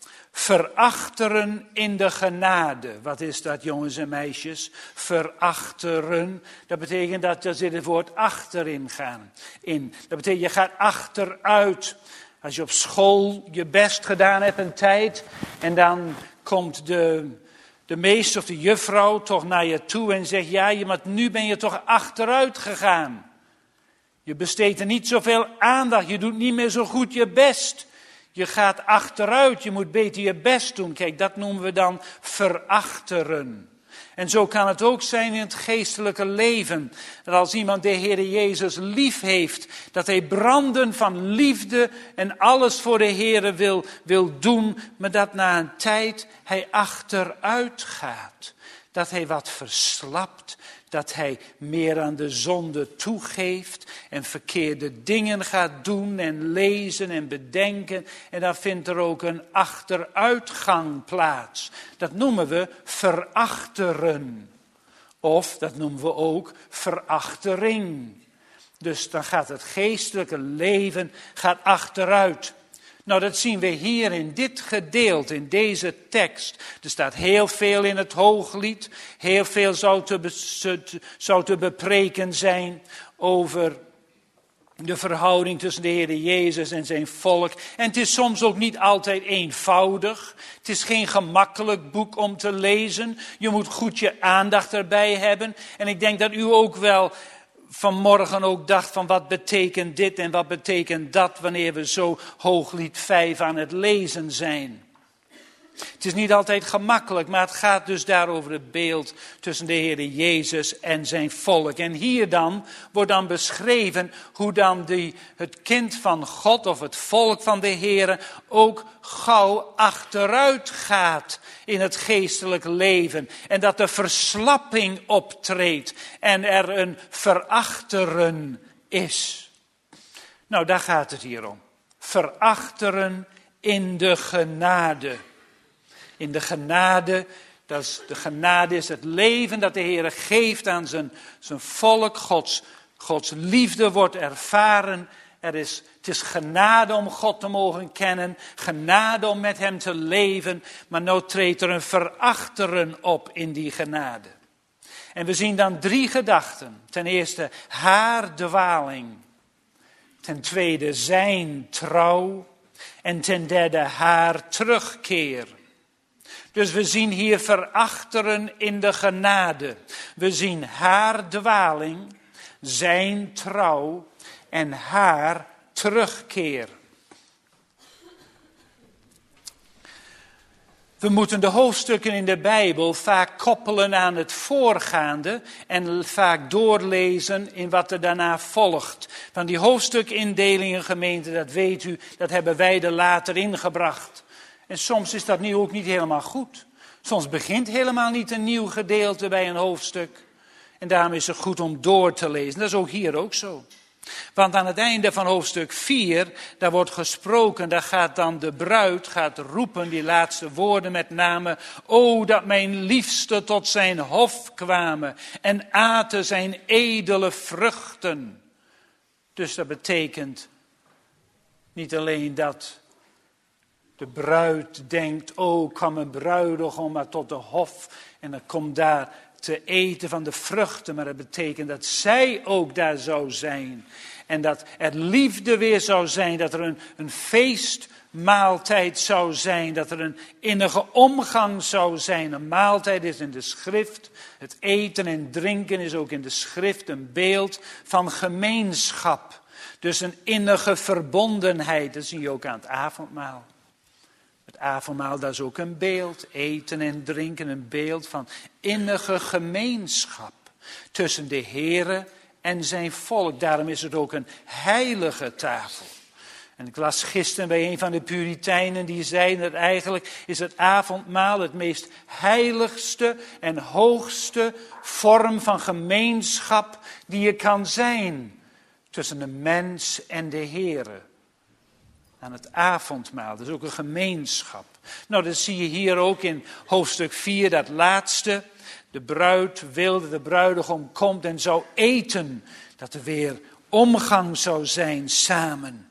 verachteren in de genade. Wat is dat, jongens en meisjes? Verachteren, dat betekent dat er zit het woord achterin gaan. Dat betekent je gaat achteruit. Als je op school je best gedaan hebt een tijd en dan komt de meester of de juffrouw toch naar je toe en zegt: ja, maar nu ben je toch achteruit gegaan. Je besteedt er niet zoveel aandacht, je doet niet meer zo goed je best. Je gaat achteruit, je moet beter je best doen. Kijk, dat noemen we dan verachteren. En zo kan het ook zijn in het geestelijke leven. Dat als iemand de Heere Jezus lief heeft, dat hij branden van liefde en alles voor de Heere wil doen, maar dat na een tijd hij achteruit gaat. Dat hij wat verslapt, dat hij meer aan de zonde toegeeft en verkeerde dingen gaat doen en lezen en bedenken. En dan vindt er ook een achteruitgang plaats. Dat noemen we verachteren. Of dat noemen we ook verachtering. Dus dan gaat het geestelijke leven achteruit. Nou, dat zien we hier in dit gedeelte, in deze tekst. Er staat heel veel in het Hooglied. Heel veel zou te bepreken zijn over de verhouding tussen de Heere Jezus en zijn volk. En het is soms ook niet altijd eenvoudig. Het is geen gemakkelijk boek om te lezen. Je moet goed je aandacht erbij hebben. En ik denk dat u ook wel vanmorgen ook dacht van wat betekent dit en wat betekent dat wanneer we zo Hooglied 5 aan het lezen zijn. Het is niet altijd gemakkelijk, maar het gaat dus daar over het beeld tussen de Heer Jezus en zijn volk. En hier dan wordt dan beschreven hoe dan het kind van God of het volk van de Heer ook gauw achteruit gaat in het geestelijk leven. En dat er verslapping optreedt en er een verachteren is. Nou, daar gaat het hier om. Verachteren in de genade. In de genade, de genade is het leven dat de Heer geeft aan zijn volk. Gods liefde wordt ervaren. Het is genade om God te mogen kennen. Genade om met hem te leven. Maar nou treedt er een verachteren op in die genade. En we zien dan 3 gedachten. Ten eerste haar dwaling. Ten tweede zijn trouw. En ten derde haar terugkeer. Dus we zien hier verachteren in de genade. We zien haar dwaling, zijn trouw en haar terugkeer. We moeten de hoofdstukken in de Bijbel vaak koppelen aan het voorgaande en vaak doorlezen in wat er daarna volgt. Van die hoofdstukindelingen, gemeente, dat weet u, dat hebben wij er later ingebracht. En soms is dat nu ook niet helemaal goed. Soms begint helemaal niet een nieuw gedeelte bij een hoofdstuk. En daarom is het goed om door te lezen. Dat is ook hier ook zo. Want aan het einde van hoofdstuk 4, daar wordt gesproken, daar gaat dan de bruid roepen, die laatste woorden met name. O, dat mijn liefste tot zijn hof kwamen en aten zijn edele vruchten. Dus dat betekent niet alleen dat de bruid denkt, oh, kwam een bruidegom maar tot de hof en dan komt daar te eten van de vruchten. Maar dat betekent dat zij ook daar zou zijn. En dat er liefde weer zou zijn, dat er een feestmaaltijd zou zijn, dat er een innige omgang zou zijn. Een maaltijd is in de schrift, het eten en drinken is ook in de schrift een beeld van gemeenschap. Dus een innige verbondenheid, dat zie je ook aan het avondmaal. Het avondmaal, dat is ook een beeld. Eten en drinken, een beeld van innige gemeenschap tussen de Heere en zijn volk. Daarom is het ook een heilige tafel. En ik las gisteren bij een van de Puritijnen, die zeiden dat eigenlijk is het avondmaal het meest heiligste en hoogste vorm van gemeenschap die er kan zijn tussen de mens en de Heere. Aan het avondmaal, dat is ook een gemeenschap. Nou, dat zie je hier ook in hoofdstuk 4, dat laatste. De bruid wilde, de bruidegom komt en zou eten. Dat er weer omgang zou zijn samen.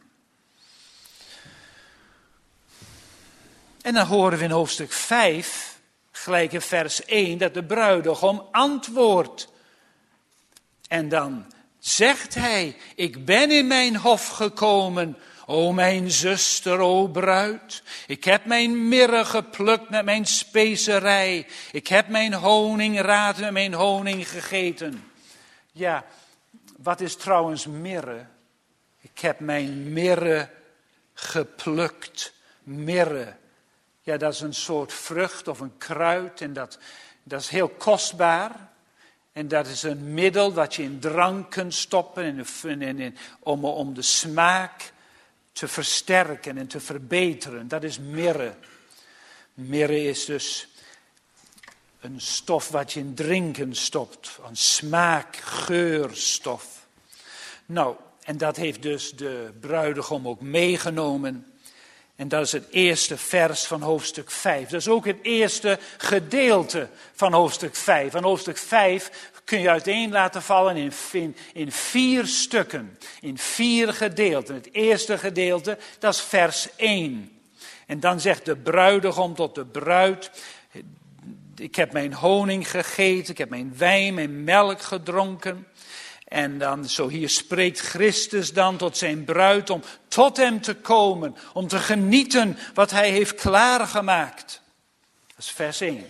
En dan horen we in hoofdstuk 5, gelijk in vers 1, dat de bruidegom antwoordt. En dan zegt hij, ik ben in mijn hof gekomen, o mijn zuster, o bruid. Ik heb mijn mirre geplukt met mijn specerij. Ik heb mijn honingraad met mijn honing gegeten. Ja, wat is trouwens mirre? Ik heb mijn mirre geplukt. Mirre. Ja, dat is een soort vrucht of een kruid en dat is heel kostbaar. En dat is een middel dat je in drank kunt stoppen om de smaak te versterken en te verbeteren. Dat is mirre. Mirre is dus een stof wat je in drinken stopt. Een smaak, geurstof. Nou, en dat heeft dus de bruidegom ook meegenomen. En dat is het eerste vers van hoofdstuk 5. Dat is ook het eerste gedeelte van hoofdstuk 5. Van hoofdstuk 5 kun je uiteen laten vallen in 4 stukken. In 4 gedeelten. Het eerste gedeelte, dat is vers 1. En dan zegt de bruidegom tot de bruid, ik heb mijn honing gegeten, ik heb mijn wijn, mijn melk gedronken. En dan, zo hier spreekt Christus dan tot zijn bruid om tot hem te komen, om te genieten wat hij heeft klaargemaakt. Dat is vers 1. Dat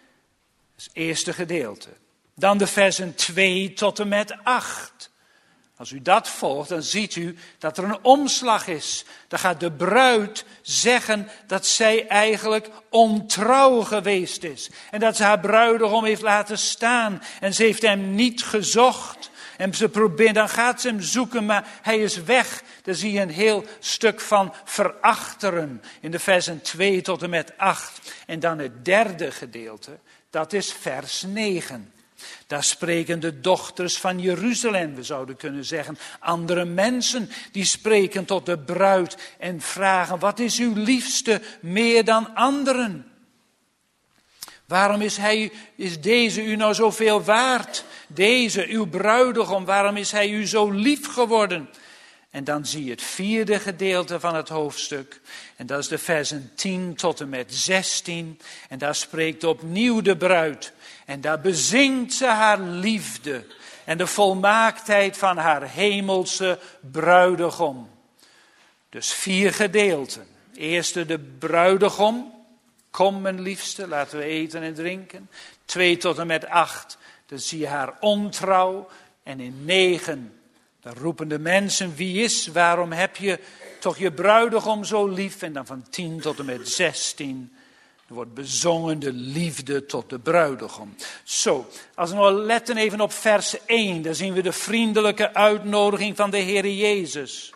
is het eerste gedeelte. Dan de versen 2 tot en met 8. Als u dat volgt, dan ziet u dat er een omslag is. Dan gaat de bruid zeggen dat zij eigenlijk ontrouw geweest is. En dat ze haar bruidegom heeft laten staan. En ze heeft hem niet gezocht. En dan gaat ze hem zoeken, maar hij is weg. Daar zie je een heel stuk van verachteren in de versen 2 tot en met 8. En dan het derde gedeelte, dat is vers 9. Daar spreken de dochters van Jeruzalem, we zouden kunnen zeggen, andere mensen die spreken tot de bruid en vragen, wat is uw liefste meer dan anderen? Waarom is deze u nou zoveel waard? Deze, uw bruidegom, waarom is hij u zo lief geworden? En dan zie je het vierde gedeelte van het hoofdstuk. En dat is de versen 10 tot en met 16. En daar spreekt opnieuw de bruid. En daar bezingt ze haar liefde. En de volmaaktheid van haar hemelse bruidegom. Dus 4 gedeelten. Eerste de bruidegom. Kom mijn liefste, laten we eten en drinken. 2 tot en met 8. Dan zie je haar ontrouw. En in 9... dan roepen de mensen, waarom heb je toch je bruidegom zo lief? En dan van 10 tot en met 16, er wordt bezongen de liefde tot de bruidegom. Zo, als we nou letten even op vers 1, dan zien we de vriendelijke uitnodiging van de Heer Jezus.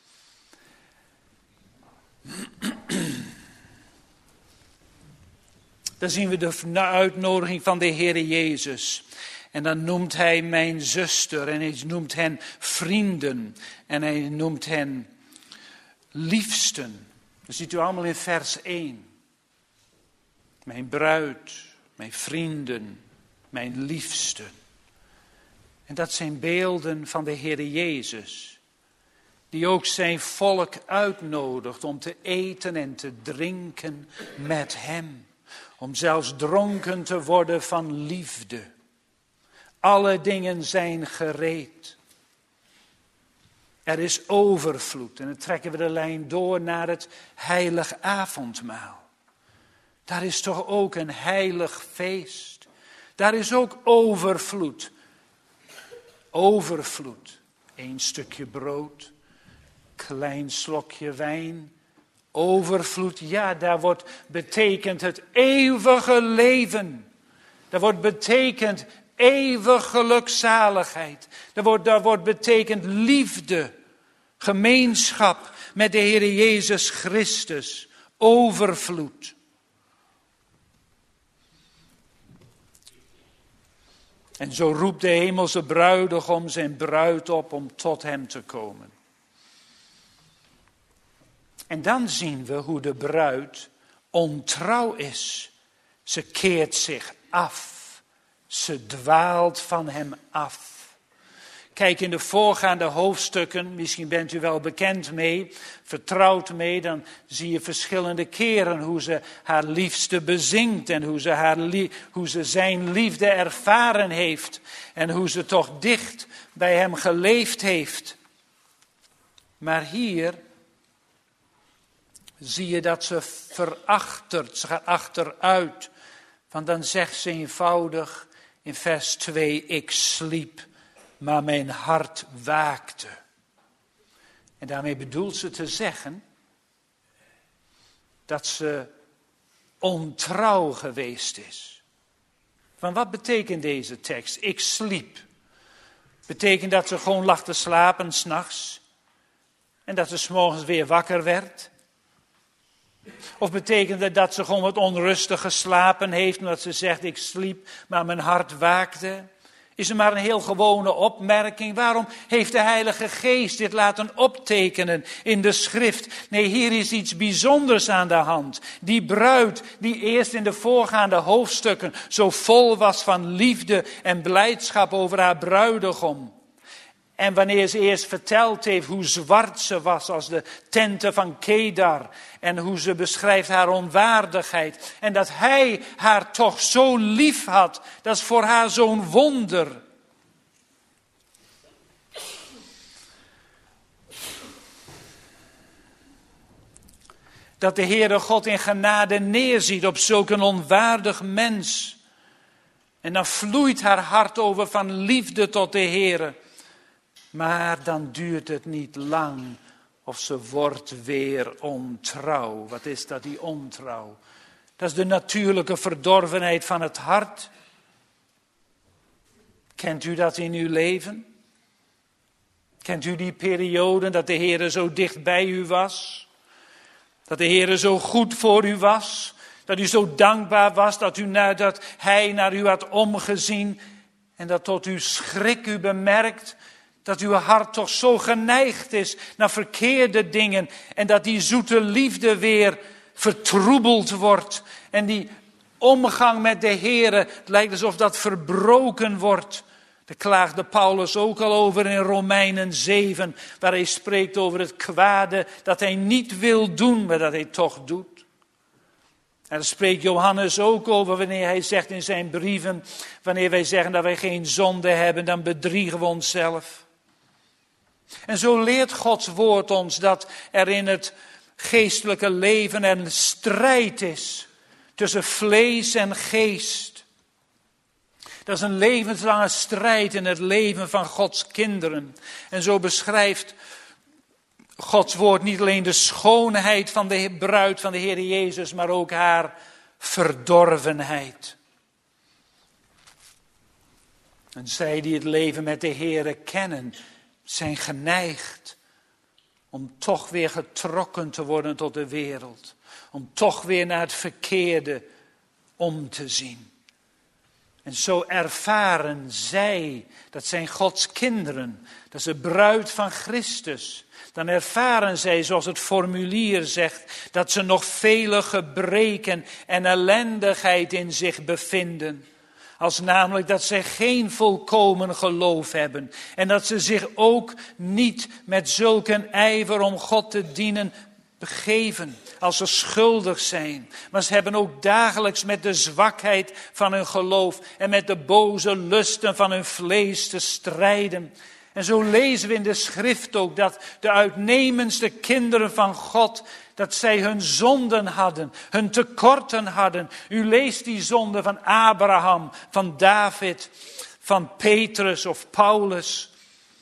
Dan zien we de uitnodiging van de Heer Jezus. En dan noemt hij mijn zuster en hij noemt hen vrienden en hij noemt hen liefsten. Dat ziet u allemaal in vers 1. Mijn bruid, mijn vrienden, mijn liefsten. En dat zijn beelden van de Heer Jezus, die ook zijn volk uitnodigt om te eten en te drinken met hem. Om zelfs dronken te worden van liefde. Alle dingen zijn gereed. Er is overvloed. En dan trekken we de lijn door naar het heilig avondmaal. Daar is toch ook een heilig feest. Daar is ook overvloed. Overvloed. 1 stukje brood. Klein slokje wijn. Overvloed. Ja, daar wordt betekend het eeuwige leven. Daar wordt betekend eeuwig gelukzaligheid. Daar wordt betekend liefde, gemeenschap met de Heer Jezus Christus, overvloed. En zo roept de hemelse bruidegom zijn bruid op om tot hem te komen. En dan zien we hoe de bruid ontrouw is. Ze keert zich af. Ze dwaalt van hem af. Kijk, in de voorgaande hoofdstukken, misschien bent u wel bekend mee, vertrouwd mee, dan zie je verschillende keren hoe ze haar liefste bezingt en hoe ze zijn liefde ervaren heeft en hoe ze toch dicht bij hem geleefd heeft. Maar hier zie je dat ze verachtert, ze gaat achteruit, want dan zegt ze eenvoudig in vers 2, ik sliep, maar mijn hart waakte. En daarmee bedoelt ze te zeggen dat ze ontrouw geweest is. Van wat betekent deze tekst? Ik sliep. Betekent dat ze gewoon lag te slapen 's nachts en dat ze 's morgens weer wakker werd? Of betekent het dat ze gewoon wat onrustig geslapen heeft, omdat ze zegt, ik sliep, maar mijn hart waakte? Is er maar een heel gewone opmerking? Waarom heeft de Heilige Geest dit laten optekenen in de schrift? Nee, hier is iets bijzonders aan de hand. Die bruid die eerst in de voorgaande hoofdstukken zo vol was van liefde en blijdschap over haar bruidegom. En wanneer ze eerst verteld heeft hoe zwart ze was als de tenten van Kedar. En hoe ze beschrijft haar onwaardigheid. En dat hij haar toch zo lief had. Dat is voor haar zo'n wonder. Dat de Heere God in genade neerziet op zulk een onwaardig mens. En dan vloeit haar hart over van liefde tot de Heere. Maar dan duurt het niet lang of ze wordt weer ontrouw. Wat is dat, die ontrouw? Dat is de natuurlijke verdorvenheid van het hart. Kent u dat in uw leven? Kent u die periode dat de Heer zo dicht bij u was? Dat de Heer zo goed voor u was? Dat u zo dankbaar was dat Hij naar u had omgezien? En dat tot uw schrik u bemerkt dat uw hart toch zo geneigd is naar verkeerde dingen. En dat die zoete liefde weer vertroebeld wordt. En die omgang met de Heer, het lijkt alsof dat verbroken wordt. Daar klaagde Paulus ook al over in Romeinen 7. Waar hij spreekt over het kwade dat hij niet wil doen, maar dat hij toch doet. En daar spreekt Johannes ook over wanneer hij zegt in zijn brieven. Wanneer wij zeggen dat wij geen zonde hebben, dan bedriegen we onszelf. En zo leert Gods woord ons dat er in het geestelijke leven een strijd is tussen vlees en geest. Dat is een levenslange strijd in het leven van Gods kinderen. En zo beschrijft Gods woord niet alleen de schoonheid van de bruid van de Heer Jezus, maar ook haar verdorvenheid. En zij die het leven met de Heer kennen, zijn geneigd om toch weer getrokken te worden tot de wereld. Om toch weer naar het verkeerde om te zien. En zo ervaren zij, dat zijn Gods kinderen, dat is de bruid van Christus. Dan ervaren zij, zoals het formulier zegt, dat ze nog vele gebreken en ellendigheid in zich bevinden. Als namelijk dat zij geen volkomen geloof hebben. En dat ze zich ook niet met zulk een ijver om God te dienen begeven. Als ze schuldig zijn. Maar ze hebben ook dagelijks met de zwakheid van hun geloof en met de boze lusten van hun vlees te strijden. En zo lezen we in de schrift ook dat de uitnemendste kinderen van God, dat zij hun zonden hadden, hun tekorten hadden. U leest die zonden van Abraham, van David, van Petrus of Paulus.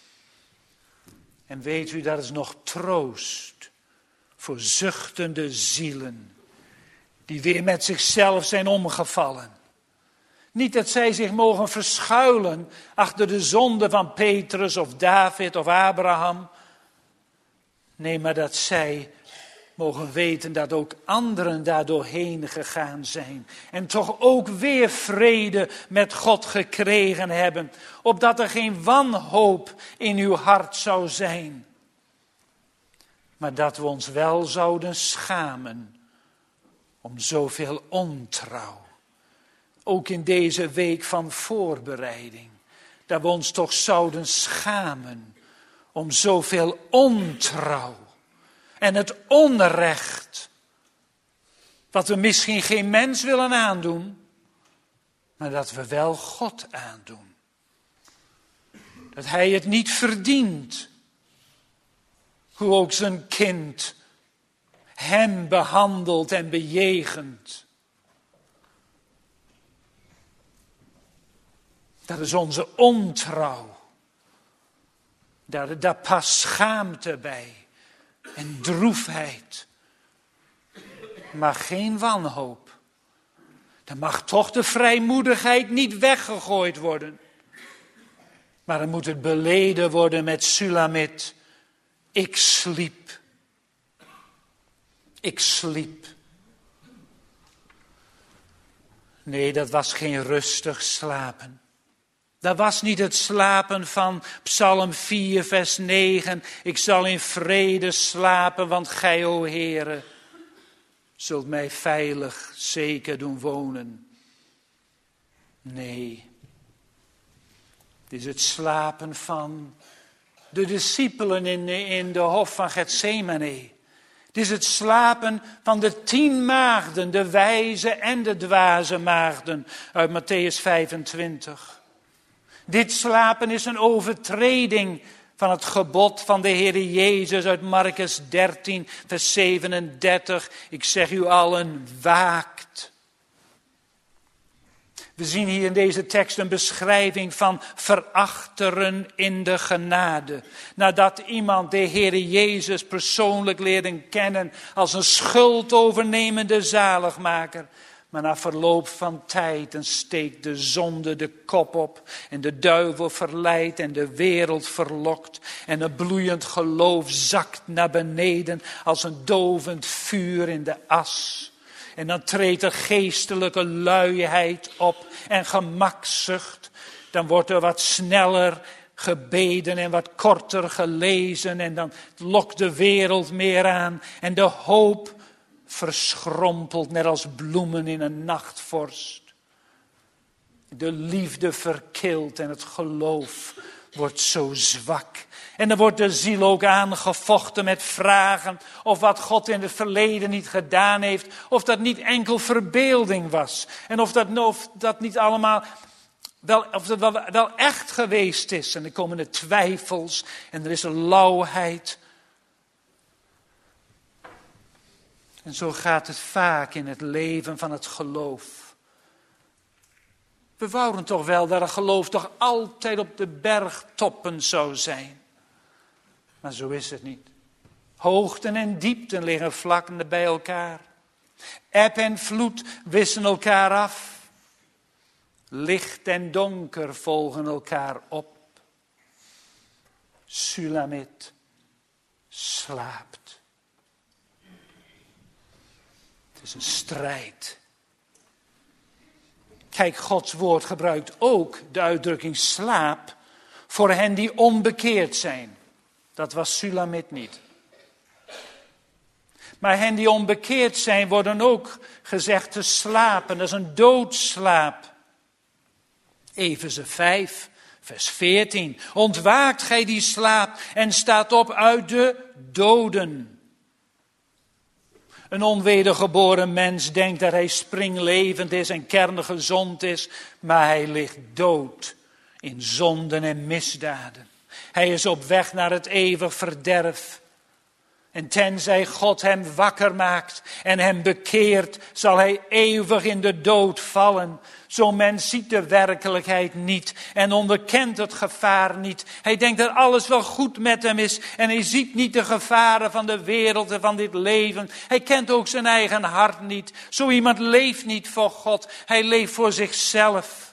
En weet u, dat is nog troost voor zuchtende zielen die weer met zichzelf zijn omgevallen. Niet dat zij zich mogen verschuilen achter de zonde van Petrus of David of Abraham. Nee, maar dat zij mogen weten dat ook anderen daar doorheen gegaan zijn. En toch ook weer vrede met God gekregen hebben. Opdat er geen wanhoop in uw hart zou zijn. Maar dat we ons wel zouden schamen om zoveel ontrouw. Ook in deze week van voorbereiding. Dat we ons toch zouden schamen om zoveel ontrouw. En het onrecht. Wat we misschien geen mens willen aandoen. Maar dat we wel God aandoen. Dat hij het niet verdient. Hoe ook zijn kind hem behandelt en bejegent. Dat is onze ontrouw. Daar past schaamte bij. En droefheid. Maar geen wanhoop. Dan mag toch de vrijmoedigheid niet weggegooid worden. Maar dan moet het beleden worden met Sulamit. Ik sliep. Ik sliep. Nee, dat was geen rustig slapen. Dat was niet het slapen van Psalm 4, vers 9. Ik zal in vrede slapen, want gij, o Heere, zult mij veilig zeker doen wonen. Nee, het is het slapen van de discipelen in de hof van Getsemane. Het is het slapen van de 10 maagden, de wijze en de dwaze maagden uit Mattheüs 25. Dit slapen is een overtreding van het gebod van de Heer Jezus uit Marcus 13, vers 37. Ik zeg u allen, waakt. We zien hier in deze tekst een beschrijving van verachteren in de genade. Nadat iemand de Heere Jezus persoonlijk leerde kennen als een schuldovernemende zaligmaker. Maar na verloop van tijd dan steekt de zonde de kop op en de duivel verleidt en de wereld verlokt. En een bloeiend geloof zakt naar beneden als een dovend vuur in de as. En dan treedt er geestelijke luiheid op en gemakzucht. Dan wordt er wat sneller gebeden en wat korter gelezen. En dan lokt de wereld meer aan. En de hoop verschrompelt net als bloemen in een nachtvorst. De liefde verkilt en het geloof wordt zo zwak. En dan wordt de ziel ook aangevochten met vragen of wat God in het verleden niet gedaan heeft, of dat niet enkel verbeelding was. En of dat niet allemaal wel echt geweest is. En er komen er twijfels en er is een lauwheid. En zo gaat het vaak in het leven van het geloof. We wouden toch wel dat het geloof toch altijd op de bergtoppen zou zijn. Maar zo is het niet. Hoogten en diepten liggen vlak bij elkaar. Eb en vloed wisselen elkaar af. Licht en donker volgen elkaar op. Sulamit slaapt. Het is een strijd. Kijk, Gods woord gebruikt ook de uitdrukking slaap voor hen die onbekeerd zijn. Dat was Sulamit niet. Maar hen die onbekeerd zijn worden ook gezegd te slapen. Dat is een doodslaap. Efeze 5, vers 14. Ontwaakt gij die slaapt en staat op uit de doden. Een onwedergeboren mens denkt dat hij springlevend is en kerngezond is, maar hij ligt dood in zonden en misdaden. Hij is op weg naar het eeuwig verderf. En tenzij God hem wakker maakt en hem bekeert, zal hij eeuwig in de dood vallen. Zo'n mens ziet de werkelijkheid niet en onderkent het gevaar niet. Hij denkt dat alles wel goed met hem is en hij ziet niet de gevaren van de wereld en van dit leven. Hij kent ook zijn eigen hart niet. Zo iemand leeft niet voor God, hij leeft voor zichzelf.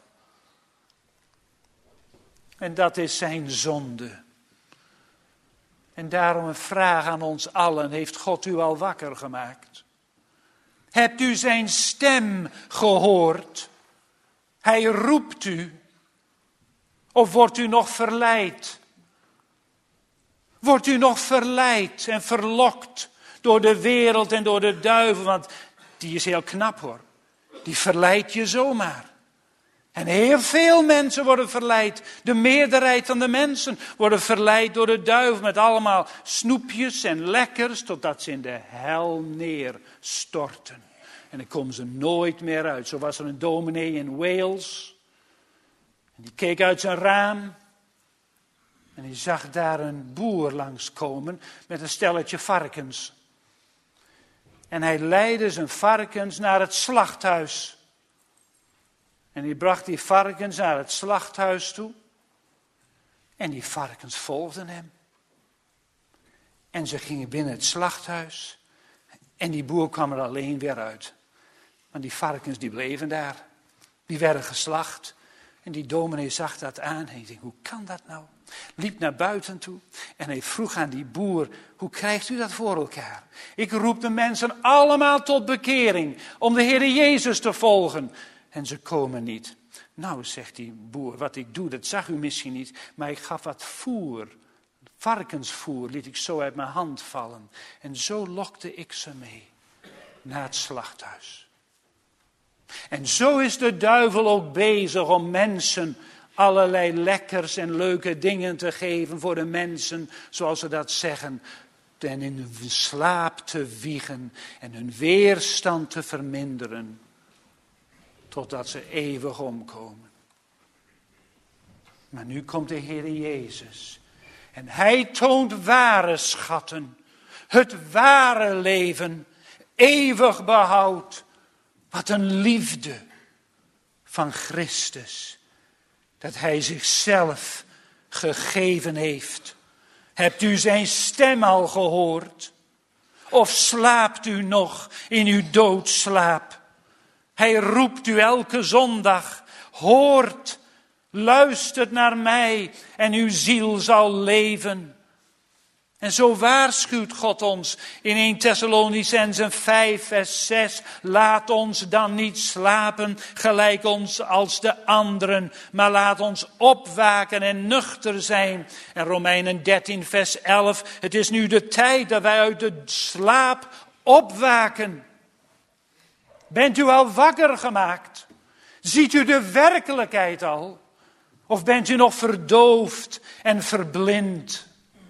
En dat is zijn zonde. En daarom een vraag aan ons allen. Heeft God u al wakker gemaakt? Hebt u zijn stem gehoord? Hij roept u. Of wordt u nog verleid? Wordt u nog verleid en verlokt door de wereld en door de duivel? Want die is heel knap hoor. Die verleidt je zomaar. En heel veel mensen worden verleid. De meerderheid van de mensen worden verleid door de duivel met allemaal snoepjes en lekkers, totdat ze in de hel neerstorten. En dan komen ze nooit meer uit. Zo was er een dominee in Wales. En die keek uit zijn raam. En die zag daar een boer langskomen met een stelletje varkens. En hij leidde zijn varkens naar het slachthuis. En die bracht die varkens naar het slachthuis toe. En die varkens volgden hem. En ze gingen binnen het slachthuis. En die boer kwam er alleen weer uit. Want die varkens die bleven daar. Die werden geslacht. En die dominee zag dat aan. En hij dacht, hoe kan dat nou? Liep naar buiten toe. En hij vroeg aan die boer, hoe krijgt u dat voor elkaar? Ik roep de mensen allemaal tot bekering. Om de Heere Jezus te volgen. En ze komen niet. Nou, zegt die boer, wat ik doe, dat zag u misschien niet. Maar ik gaf wat voer, varkensvoer, liet ik zo uit mijn hand vallen. En zo lokte ik ze mee naar het slachthuis. En zo is de duivel ook bezig om mensen allerlei lekkers en leuke dingen te geven voor de mensen, zoals ze dat zeggen. En in hun slaap te wiegen en hun weerstand te verminderen. Totdat ze eeuwig omkomen. Maar nu komt de Heer Jezus. En hij toont ware schatten. Het ware leven. Eeuwig behoud. Wat een liefde. van Christus. Dat hij zichzelf gegeven heeft. Hebt u zijn stem al gehoord? Of slaapt u nog in uw doodslaap? Hij roept u elke zondag. Hoort, luistert naar mij en uw ziel zal leven. En zo waarschuwt God ons in 1 Thessalonicenzen 5 vers 6. Laat ons dan niet slapen gelijk ons als de anderen, maar laat ons opwaken en nuchter zijn. En Romeinen 13 vers 11. Het is nu de tijd dat wij uit de slaap opwaken. Bent u al wakker gemaakt? Ziet u de werkelijkheid al? Of bent u nog verdoofd en verblind?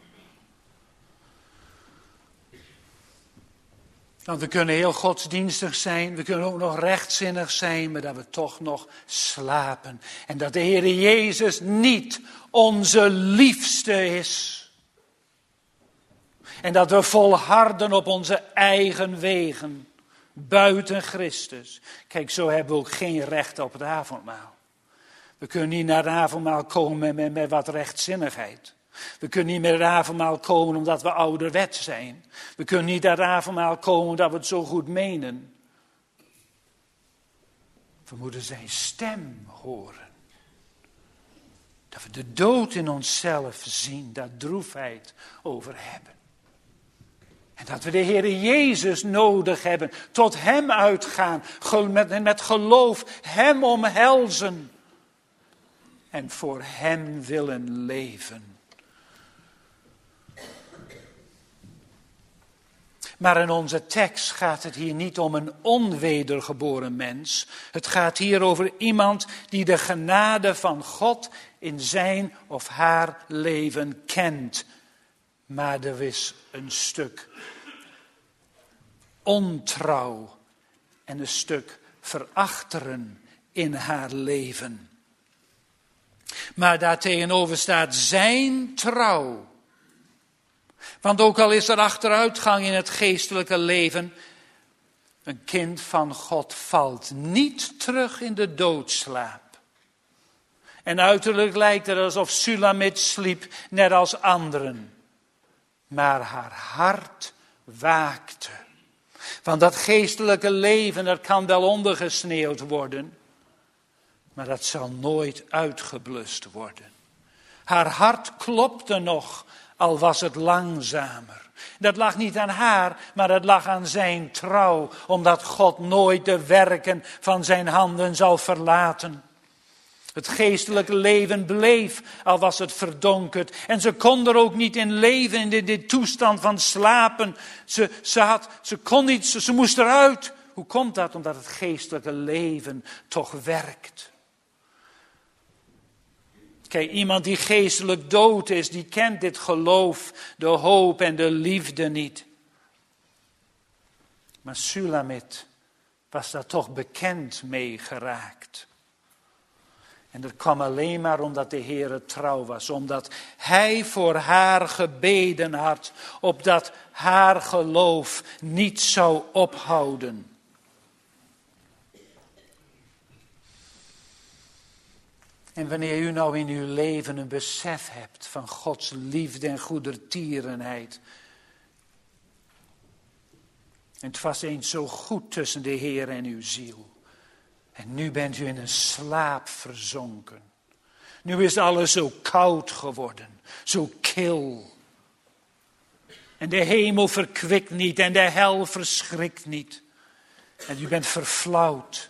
Want we kunnen heel godsdienstig zijn, we kunnen ook nog rechtzinnig zijn, maar dat we toch nog slapen. En dat de Heer Jezus niet onze liefste is. En dat we volharden op onze eigen wegen, buiten Christus. Kijk, zo hebben we ook geen recht op het avondmaal. We kunnen niet naar het avondmaal komen met wat rechtzinnigheid. We kunnen niet met het avondmaal komen omdat we ouderwets zijn. We kunnen niet naar het avondmaal komen omdat we het zo goed menen. We moeten zijn stem horen. Dat we de dood in onszelf zien, daar droefheid over hebben. En dat we de Heer Jezus nodig hebben, tot Hem uitgaan, met geloof Hem omhelzen. En voor Hem willen leven. Maar in onze tekst gaat het hier niet om een onwedergeboren mens. Het gaat hier over iemand die de genade van God in zijn of haar leven kent. Maar er is een stuk ontrouw en een stuk verachteren in haar leven. Maar daartegenover staat zijn trouw. Want ook al is er achteruitgang in het geestelijke leven, een kind van God valt niet terug in de doodslaap. En uiterlijk lijkt het alsof Sulamit sliep, net als anderen. Maar haar hart waakte. Want dat geestelijke leven, dat kan wel ondergesneeuwd worden, maar dat zal nooit uitgeblust worden. Haar hart klopte nog, al was het langzamer. Dat lag niet aan haar, maar dat lag aan zijn trouw, omdat God nooit de werken van zijn handen zal verlaten. Het geestelijke leven bleef, al was het verdonkerd. En ze kon er ook niet in leven, in dit toestand van slapen. Ze kon niet, ze moest eruit. Hoe komt dat? Omdat het geestelijke leven toch werkt. Kijk, iemand die geestelijk dood is, die kent dit geloof, de hoop en de liefde niet. Maar Sulamit was daar toch bekend mee geraakt. En dat kwam alleen maar omdat de Heere trouw was. Omdat hij voor haar gebeden had, opdat haar geloof niet zou ophouden. En wanneer u nou in uw leven een besef hebt van Gods liefde en goedertierenheid. En het was eens zo goed tussen de Heer en uw ziel. En nu bent u in een slaap verzonken. Nu is alles zo koud geworden, zo kil. En de hemel verkwikt niet en de hel verschrikt niet. En u bent verflauwd.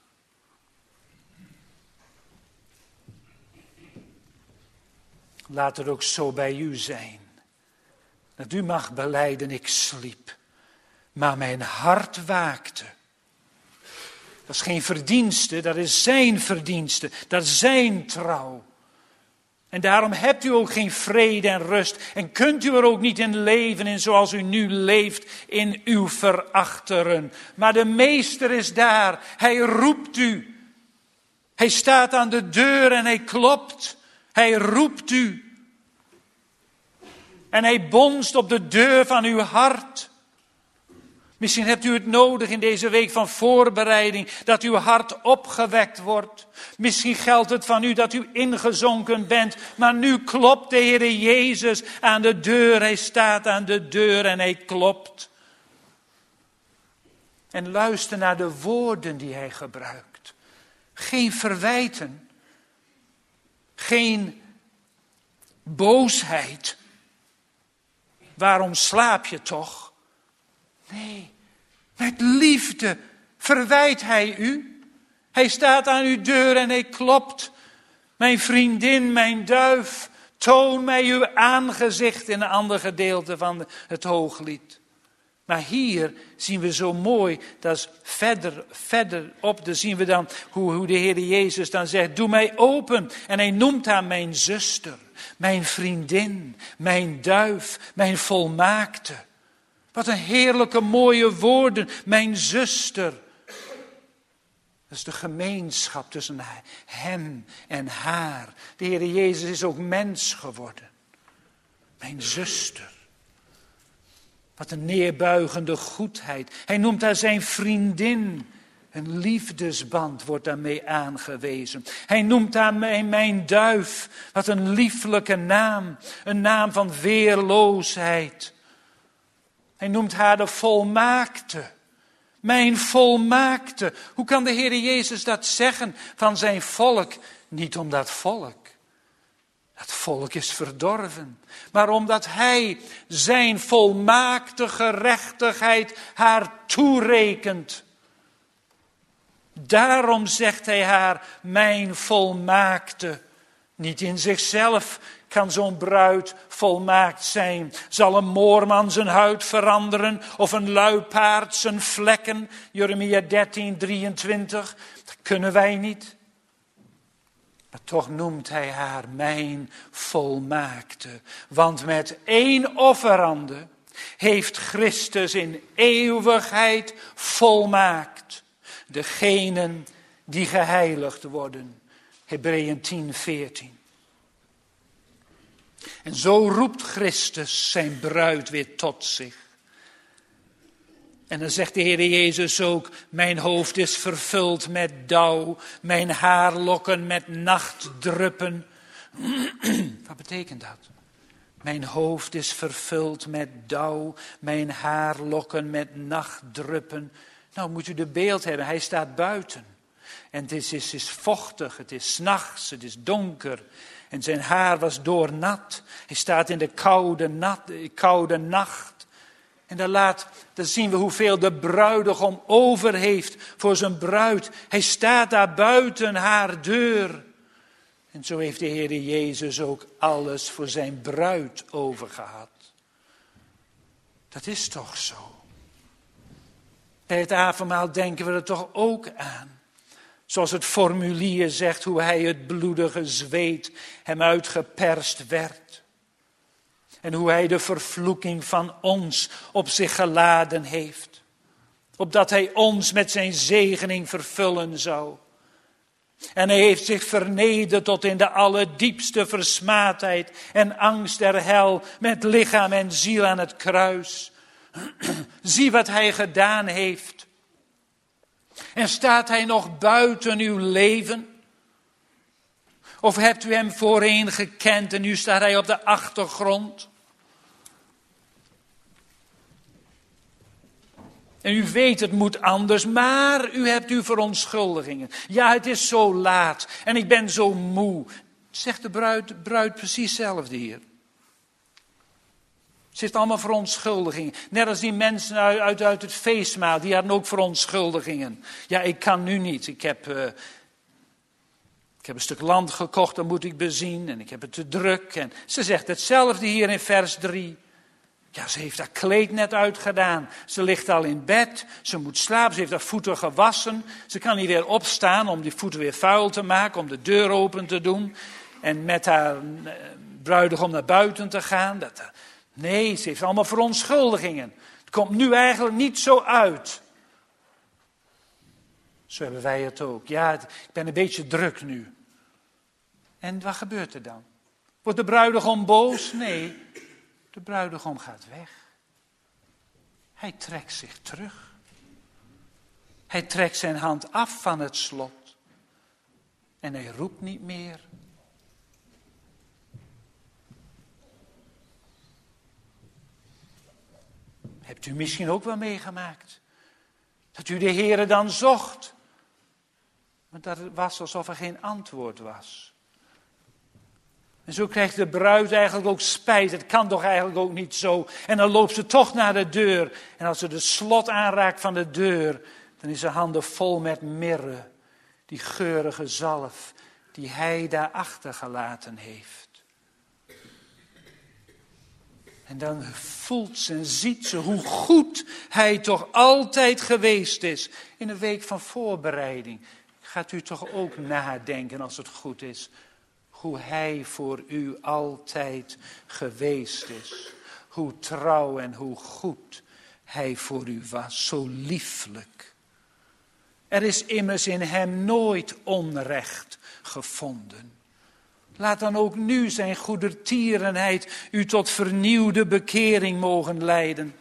Laat het ook zo bij u zijn. Dat u mag belijden, ik sliep. Maar mijn hart waakte. Dat is geen verdienste, dat is zijn verdienste. Dat is zijn trouw. En daarom hebt u ook geen vrede en rust. En kunt u er ook niet in leven, in zoals u nu leeft, in uw verachteren. Maar de meester is daar. Hij roept u. Hij staat aan de deur en hij klopt. Hij roept u. En hij bonst op de deur van uw hart. Misschien hebt u het nodig in deze week van voorbereiding, dat uw hart opgewekt wordt. Misschien geldt het van u dat u ingezonken bent, maar nu klopt de Heer Jezus aan de deur. Hij staat aan de deur en hij klopt. En luister naar de woorden die hij gebruikt. Geen verwijten, geen boosheid. Waarom slaap je toch? Nee, met liefde verwijt hij u. Hij staat aan uw deur en hij klopt. Mijn vriendin, mijn duif, toon mij uw aangezicht, in een ander gedeelte van het Hooglied. Maar hier zien we zo mooi, dat is verder op, dan zien we dan hoe de Heer Jezus dan zegt, doe mij open. En hij noemt haar mijn zuster, mijn vriendin, mijn duif, mijn volmaakte. Wat een heerlijke mooie woorden, mijn zuster. Dat is de gemeenschap tussen hem en haar. De Heer Jezus is ook mens geworden. Mijn zuster. Wat een neerbuigende goedheid. Hij noemt haar zijn vriendin. Een liefdesband wordt daarmee aangewezen. Hij noemt haar mijn duif. Wat een lieflijke naam. Een naam van weerloosheid. Hij noemt haar de volmaakte. Mijn volmaakte. Hoe kan de Heer Jezus dat zeggen van zijn volk? Niet om dat volk. Dat volk is verdorven. Maar omdat hij zijn volmaakte gerechtigheid haar toerekent. Daarom zegt hij haar, mijn volmaakte. Niet in zichzelf kan zo'n bruid volmaakt zijn. Zal een moorman zijn huid veranderen of een luipaard zijn vlekken? Jeremia 13:23. Dat kunnen wij niet. Maar toch noemt hij haar mijn volmaakte. Want met één offerande heeft Christus in eeuwigheid volmaakt degenen die geheiligd worden. Hebreeën 10:14. En zo roept Christus zijn bruid weer tot zich. En dan zegt de Heer Jezus ook, mijn hoofd is vervuld met dauw, mijn haarlokken met nachtdruppen. Wat betekent dat? Mijn hoofd is vervuld met dauw, mijn haarlokken met nachtdruppen. Nou moet u de beeld hebben, hij staat buiten. En het is vochtig, het is 's nachts, het is donker. En zijn haar was doornat. Hij staat in de koude nacht. En dan zien we hoeveel de bruidegom over heeft voor zijn bruid. Hij staat daar buiten haar deur. En zo heeft de Heer Jezus ook alles voor zijn bruid overgehad. Dat is toch zo. Bij het avondmaal denken we er toch ook aan. Zoals het formulier zegt, hoe hij het bloedige zweet hem uitgeperst werd. En hoe hij de vervloeking van ons op zich geladen heeft. Opdat hij ons met zijn zegening vervullen zou. En hij heeft zich vernederd tot in de allerdiepste versmaadheid en angst der hel met lichaam en ziel aan het kruis. Zie wat hij gedaan heeft. En staat hij nog buiten uw leven? Of hebt u hem voorheen gekend en nu staat hij op de achtergrond? En u weet het moet anders, maar u hebt uw verontschuldigingen. Ja, het is zo laat en ik ben zo moe. Zegt de bruid precies hetzelfde hier. Het zit allemaal verontschuldigingen. Net als die mensen uit het feestmaal, die hadden ook verontschuldigingen. Ja, ik kan nu niet. Ik heb een stuk land gekocht, dat moet ik bezien. En ik heb het te druk. En ze zegt hetzelfde hier in vers 3. Ja, ze heeft haar kleed net uitgedaan. Ze ligt al in bed. Ze moet slapen. Ze heeft haar voeten gewassen. Ze kan niet weer opstaan om die voeten weer vuil te maken. Om de deur open te doen. En met haar bruidegom naar buiten te gaan. Nee, ze heeft allemaal verontschuldigingen. Het komt nu eigenlijk niet zo uit. Zo hebben wij het ook. Ja, ik ben een beetje druk nu. En wat gebeurt er dan? Wordt de bruidegom boos? Nee, de bruidegom gaat weg. Hij trekt zich terug. Hij trekt zijn hand af van het slot. En hij roept niet meer. Hebt u misschien ook wel meegemaakt? Dat u de Heere dan zocht. Maar dat het was alsof er geen antwoord was. En zo krijgt de bruid eigenlijk ook spijt. Het kan toch eigenlijk ook niet zo. En dan loopt ze toch naar de deur. En als ze de slot aanraakt van de deur, dan is haar handen vol met mirre. Die geurige zalf die hij daar achtergelaten heeft. En dan voelt ze en ziet ze hoe goed hij toch altijd geweest is. In een week van voorbereiding gaat u toch ook nadenken als het goed is. Hoe hij voor u altijd geweest is. Hoe trouw en hoe goed hij voor u was. Zo lieflijk. Er is immers in hem nooit onrecht gevonden. Laat dan ook nu zijn goedertierenheid u tot vernieuwde bekering mogen leiden.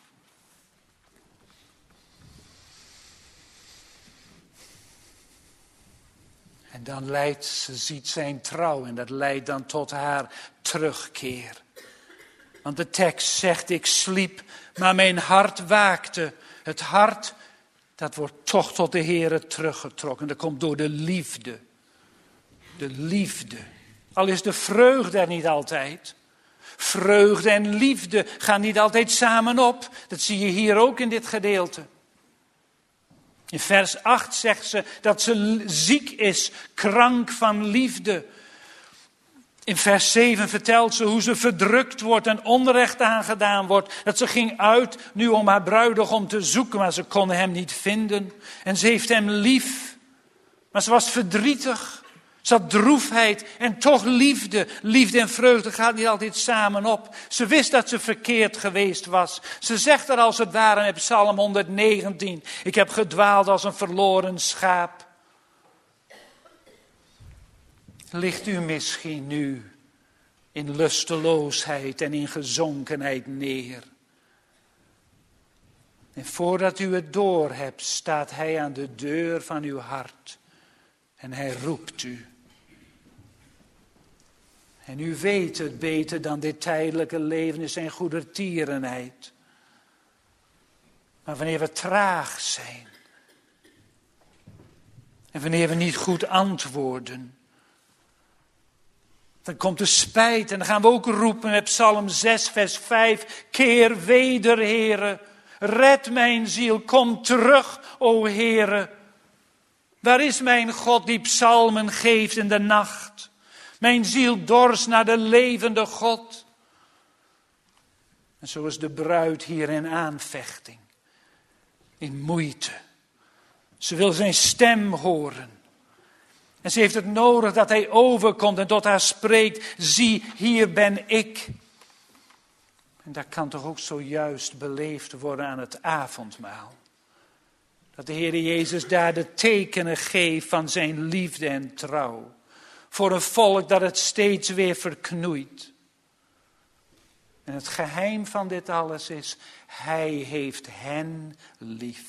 En dan leidt ze, ziet zijn trouw en dat leidt dan tot haar terugkeer. Want de tekst zegt, ik sliep, maar mijn hart waakte. Het hart, dat wordt toch tot de Heere teruggetrokken. Dat komt door de liefde. De liefde. Al is de vreugde er niet altijd. Vreugde en liefde gaan niet altijd samen op. Dat zie je hier ook in dit gedeelte. In vers 8 zegt ze dat ze ziek is, krank van liefde. In vers 7 vertelt ze hoe ze verdrukt wordt en onrecht aangedaan wordt. Dat ze ging uit nu om haar bruidegom te zoeken, maar ze kon hem niet vinden. En ze heeft hem lief, maar ze was verdrietig. Ze had droefheid en toch liefde. Liefde en vreugde gaat niet altijd samen op. Ze wist dat ze verkeerd geweest was. Ze zegt er als het ware in Psalm 119. Ik heb gedwaald als een verloren schaap. Ligt u misschien nu in lusteloosheid en in gezonkenheid neer? En voordat u het doorhebt, staat hij aan de deur van uw hart. En hij roept u. En u weet het beter dan dit tijdelijke leven is zijn goedertierenheid. Maar wanneer we traag zijn. En wanneer we niet goed antwoorden. Dan komt de spijt en dan gaan we ook roepen met Psalm 6 vers 5. Keer weder, Heere. Red mijn ziel, kom terug, o Heere. Waar is mijn God die psalmen geeft in de nacht? Mijn ziel dorst naar de levende God. En zo is de bruid hier in aanvechting. In moeite. Ze wil zijn stem horen. En ze heeft het nodig dat hij overkomt en tot haar spreekt. Zie, hier ben ik. En dat kan toch ook zojuist beleefd worden aan het avondmaal. Dat de Heer Jezus daar de tekenen geeft van zijn liefde en trouw. Voor een volk dat het steeds weer verknoeit. En het geheim van dit alles is, hij heeft hen lief.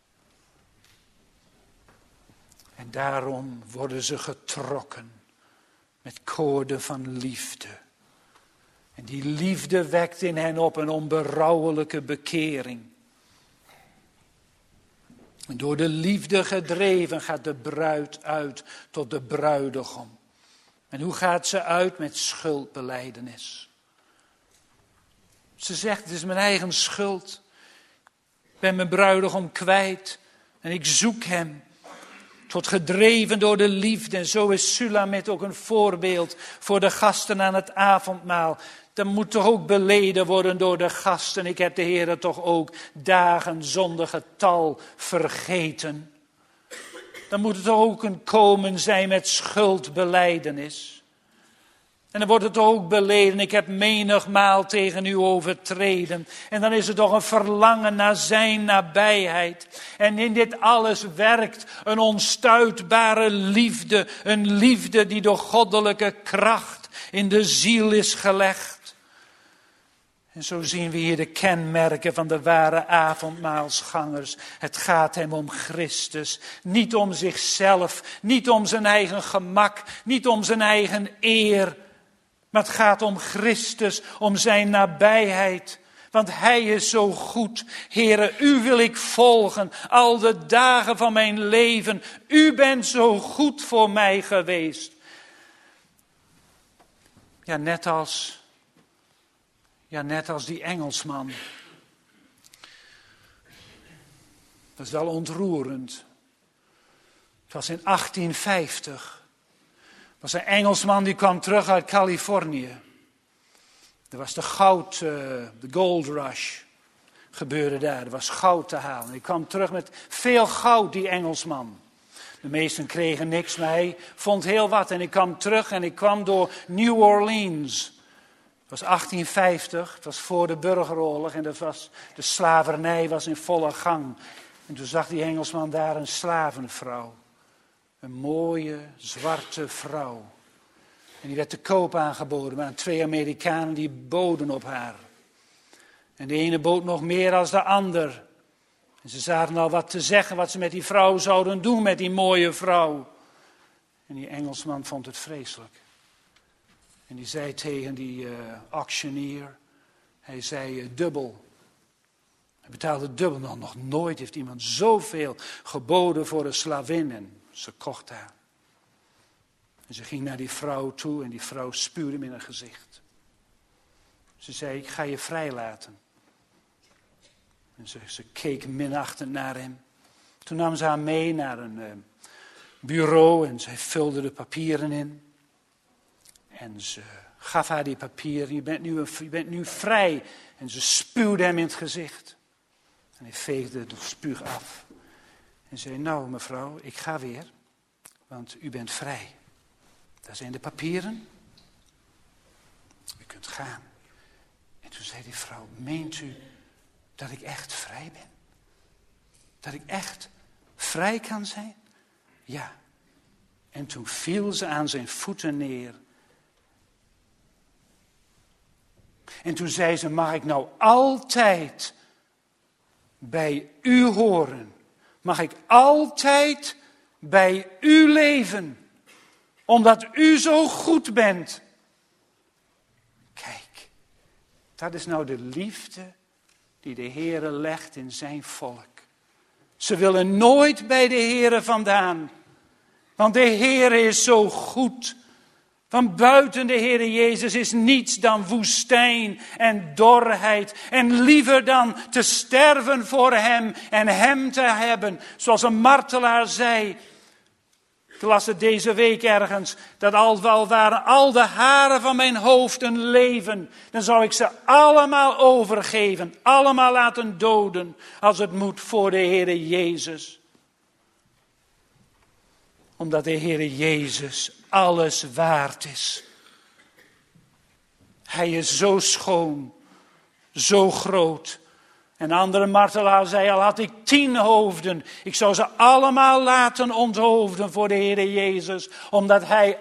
En daarom worden ze getrokken met koorden van liefde. En die liefde wekt in hen op een onberouwelijke bekering. En door de liefde gedreven gaat de bruid uit tot de bruidegom. En hoe gaat ze uit? Met schuldbelijdenis. Ze zegt, het is mijn eigen schuld. Ik ben mijn bruidegom kwijt en ik zoek hem. Het wordt gedreven door de liefde. En zo is Sulamit ook een voorbeeld voor de gasten aan het avondmaal. Dat moet toch ook beleden worden door de gasten. Ik heb de Heer toch ook dagen zonder getal vergeten. Dan moet het toch ook een komen zijn met schuldbelijdenis. En dan wordt het toch ook beleden, ik heb menigmaal tegen u overtreden. En dan is er toch een verlangen naar zijn nabijheid. En in dit alles werkt een onstuitbare liefde. Een liefde die door goddelijke kracht in de ziel is gelegd. En zo zien we hier de kenmerken van de ware avondmaalsgangers. Het gaat hem om Christus, niet om zichzelf, niet om zijn eigen gemak, niet om zijn eigen eer. Maar het gaat om Christus, om zijn nabijheid. Want hij is zo goed. Heere, u wil ik volgen al de dagen van mijn leven. U bent zo goed voor mij geweest. Ja, net als die Engelsman. Dat is wel ontroerend. Het was in 1850. Er was een Engelsman die kwam terug uit Californië. Er was de gold rush gebeurde daar. Er was goud te halen. Hij kwam terug met veel goud, die Engelsman. De meesten kregen niks, maar hij vond heel wat. En ik kwam terug en ik kwam door New Orleans. Het was 1850, het was voor de burgeroorlog en de slavernij was in volle gang. En toen zag die Engelsman daar een slavenvrouw. Een mooie, zwarte vrouw. En die werd te koop aangeboden, maar 2 Amerikanen die boden op haar. En de ene bood nog meer dan de ander. En ze zaten al wat te zeggen wat ze met die vrouw zouden doen, met die mooie vrouw. En die Engelsman vond het vreselijk. En die zei tegen die auctioneer, hij zei dubbel. Hij betaalde dubbel, nog nooit heeft iemand zoveel geboden voor een slavin. En ze kocht haar. En ze ging naar die vrouw toe en die vrouw spuwde hem in haar gezicht. Ze zei, ik ga je vrijlaten. En ze keek minachtend naar hem. Toen nam ze haar mee naar een bureau en zij vulde de papieren in. En ze gaf haar die papieren, je bent nu vrij. En ze spuwde hem in het gezicht. En hij veegde de spuug af. En zei, nou mevrouw, ik ga weer, want u bent vrij. Daar zijn de papieren. U kunt gaan. En toen zei die vrouw, meent u dat ik echt vrij ben? Dat ik echt vrij kan zijn? Ja. En toen viel ze aan zijn voeten neer. En toen zei ze, mag ik nou altijd bij u horen? Mag ik altijd bij u leven? Omdat u zo goed bent. Kijk, dat is nou de liefde die de Heere legt in zijn volk. Ze willen nooit bij de Heere vandaan. Want de Heere is zo goed. Want buiten de Heere Jezus is niets dan woestijn en dorheid. En liever dan te sterven voor hem en hem te hebben. Zoals een martelaar zei. Ik las het deze week ergens. Dat al waren al de haren van mijn hoofd een leven. Dan zou ik ze allemaal overgeven. Allemaal laten doden. Als het moet voor de Heere Jezus. Omdat de Heere Jezus alles waard is. Hij is zo schoon. Zo groot. Een andere martelaar zei, al had ik 10 hoofden, ik zou ze allemaal laten onthoofden voor de Heere Jezus, omdat hij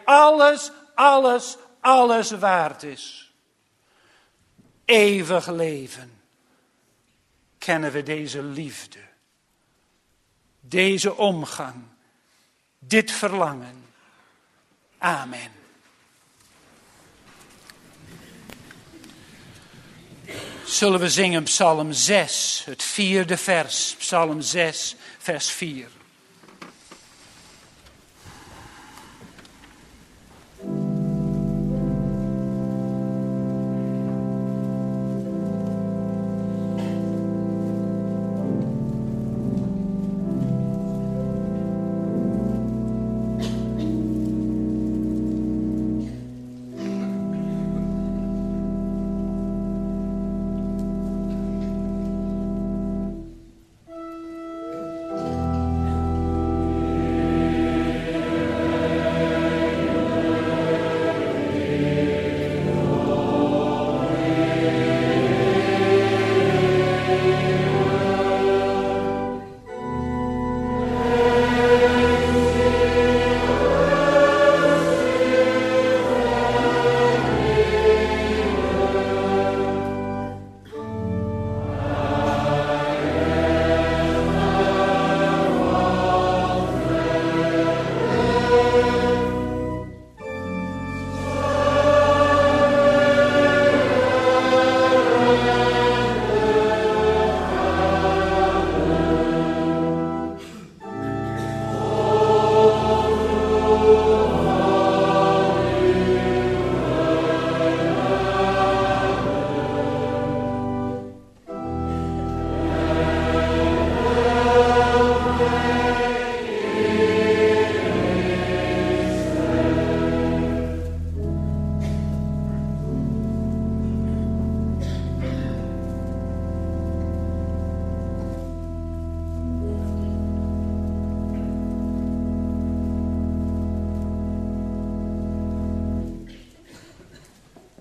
alles waard is. Eeuwig leven. Kennen we deze liefde, deze omgang, dit verlangen. Amen. Zullen we zingen Psalm 6, het 4e vers. Psalm 6, vers 4.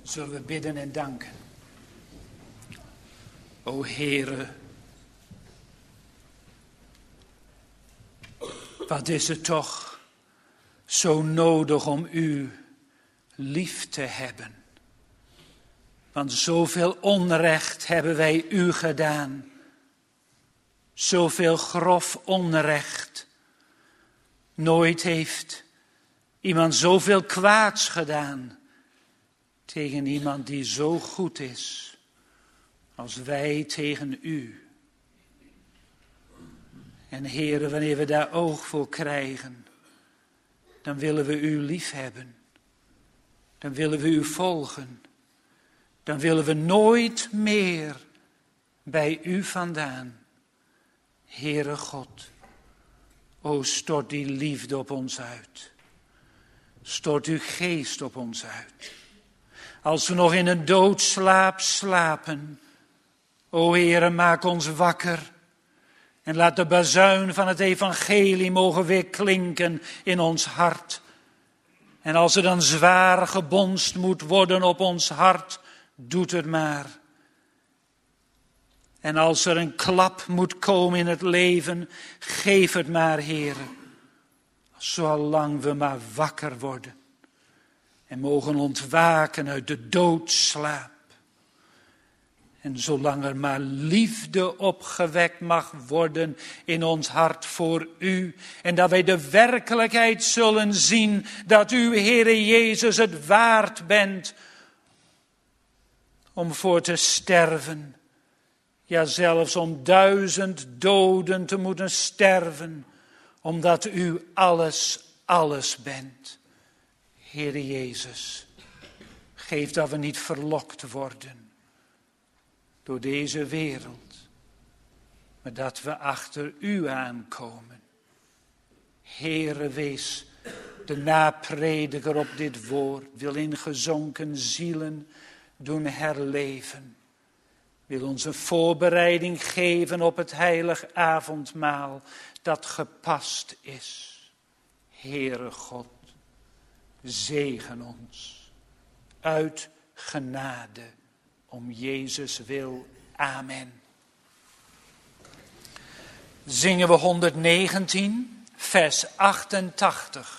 Zullen we bidden en danken. O Heere, wat is het toch zo nodig om u lief te hebben. Want zoveel onrecht hebben wij u gedaan. Zoveel grof onrecht. Nooit heeft iemand zoveel kwaads gedaan tegen iemand die zo goed is als wij tegen u. En Heere, wanneer we daar oog voor krijgen, dan willen we u lief hebben. Dan willen we u volgen. Dan willen we nooit meer bij u vandaan. Heere God, o stort die liefde op ons uit. Stort uw geest op ons uit. Als we nog in een doodslaap slapen, o Heere, maak ons wakker. En laat de bazuin van het evangelie mogen weer klinken in ons hart. En als er dan zwaar gebonst moet worden op ons hart, doet het maar. En als er een klap moet komen in het leven, geef het maar, Heere. Zolang we maar wakker worden en mogen ontwaken uit de doodslaap. En zolang er maar liefde opgewekt mag worden in ons hart voor u. En dat wij de werkelijkheid zullen zien dat u, Heere Jezus, het waard bent om voor te sterven. Ja, zelfs om 1000 doden te moeten sterven. Omdat u alles bent. Heere Jezus, geef dat we niet verlokt worden door deze wereld, maar dat we achter u aankomen. Heere, wees de naprediker op dit woord, wil ingezonken zielen doen herleven. Wil ons een voorbereiding geven op het heilig avondmaal dat gepast is. Heere God, zegen ons uit genade. Om Jezus wil. Amen. Zingen we 119, vers 88.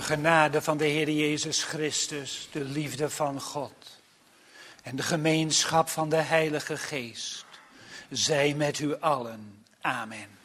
De genade van de Heer Jezus Christus, de liefde van God en de gemeenschap van de Heilige Geest zij met u allen. Amen.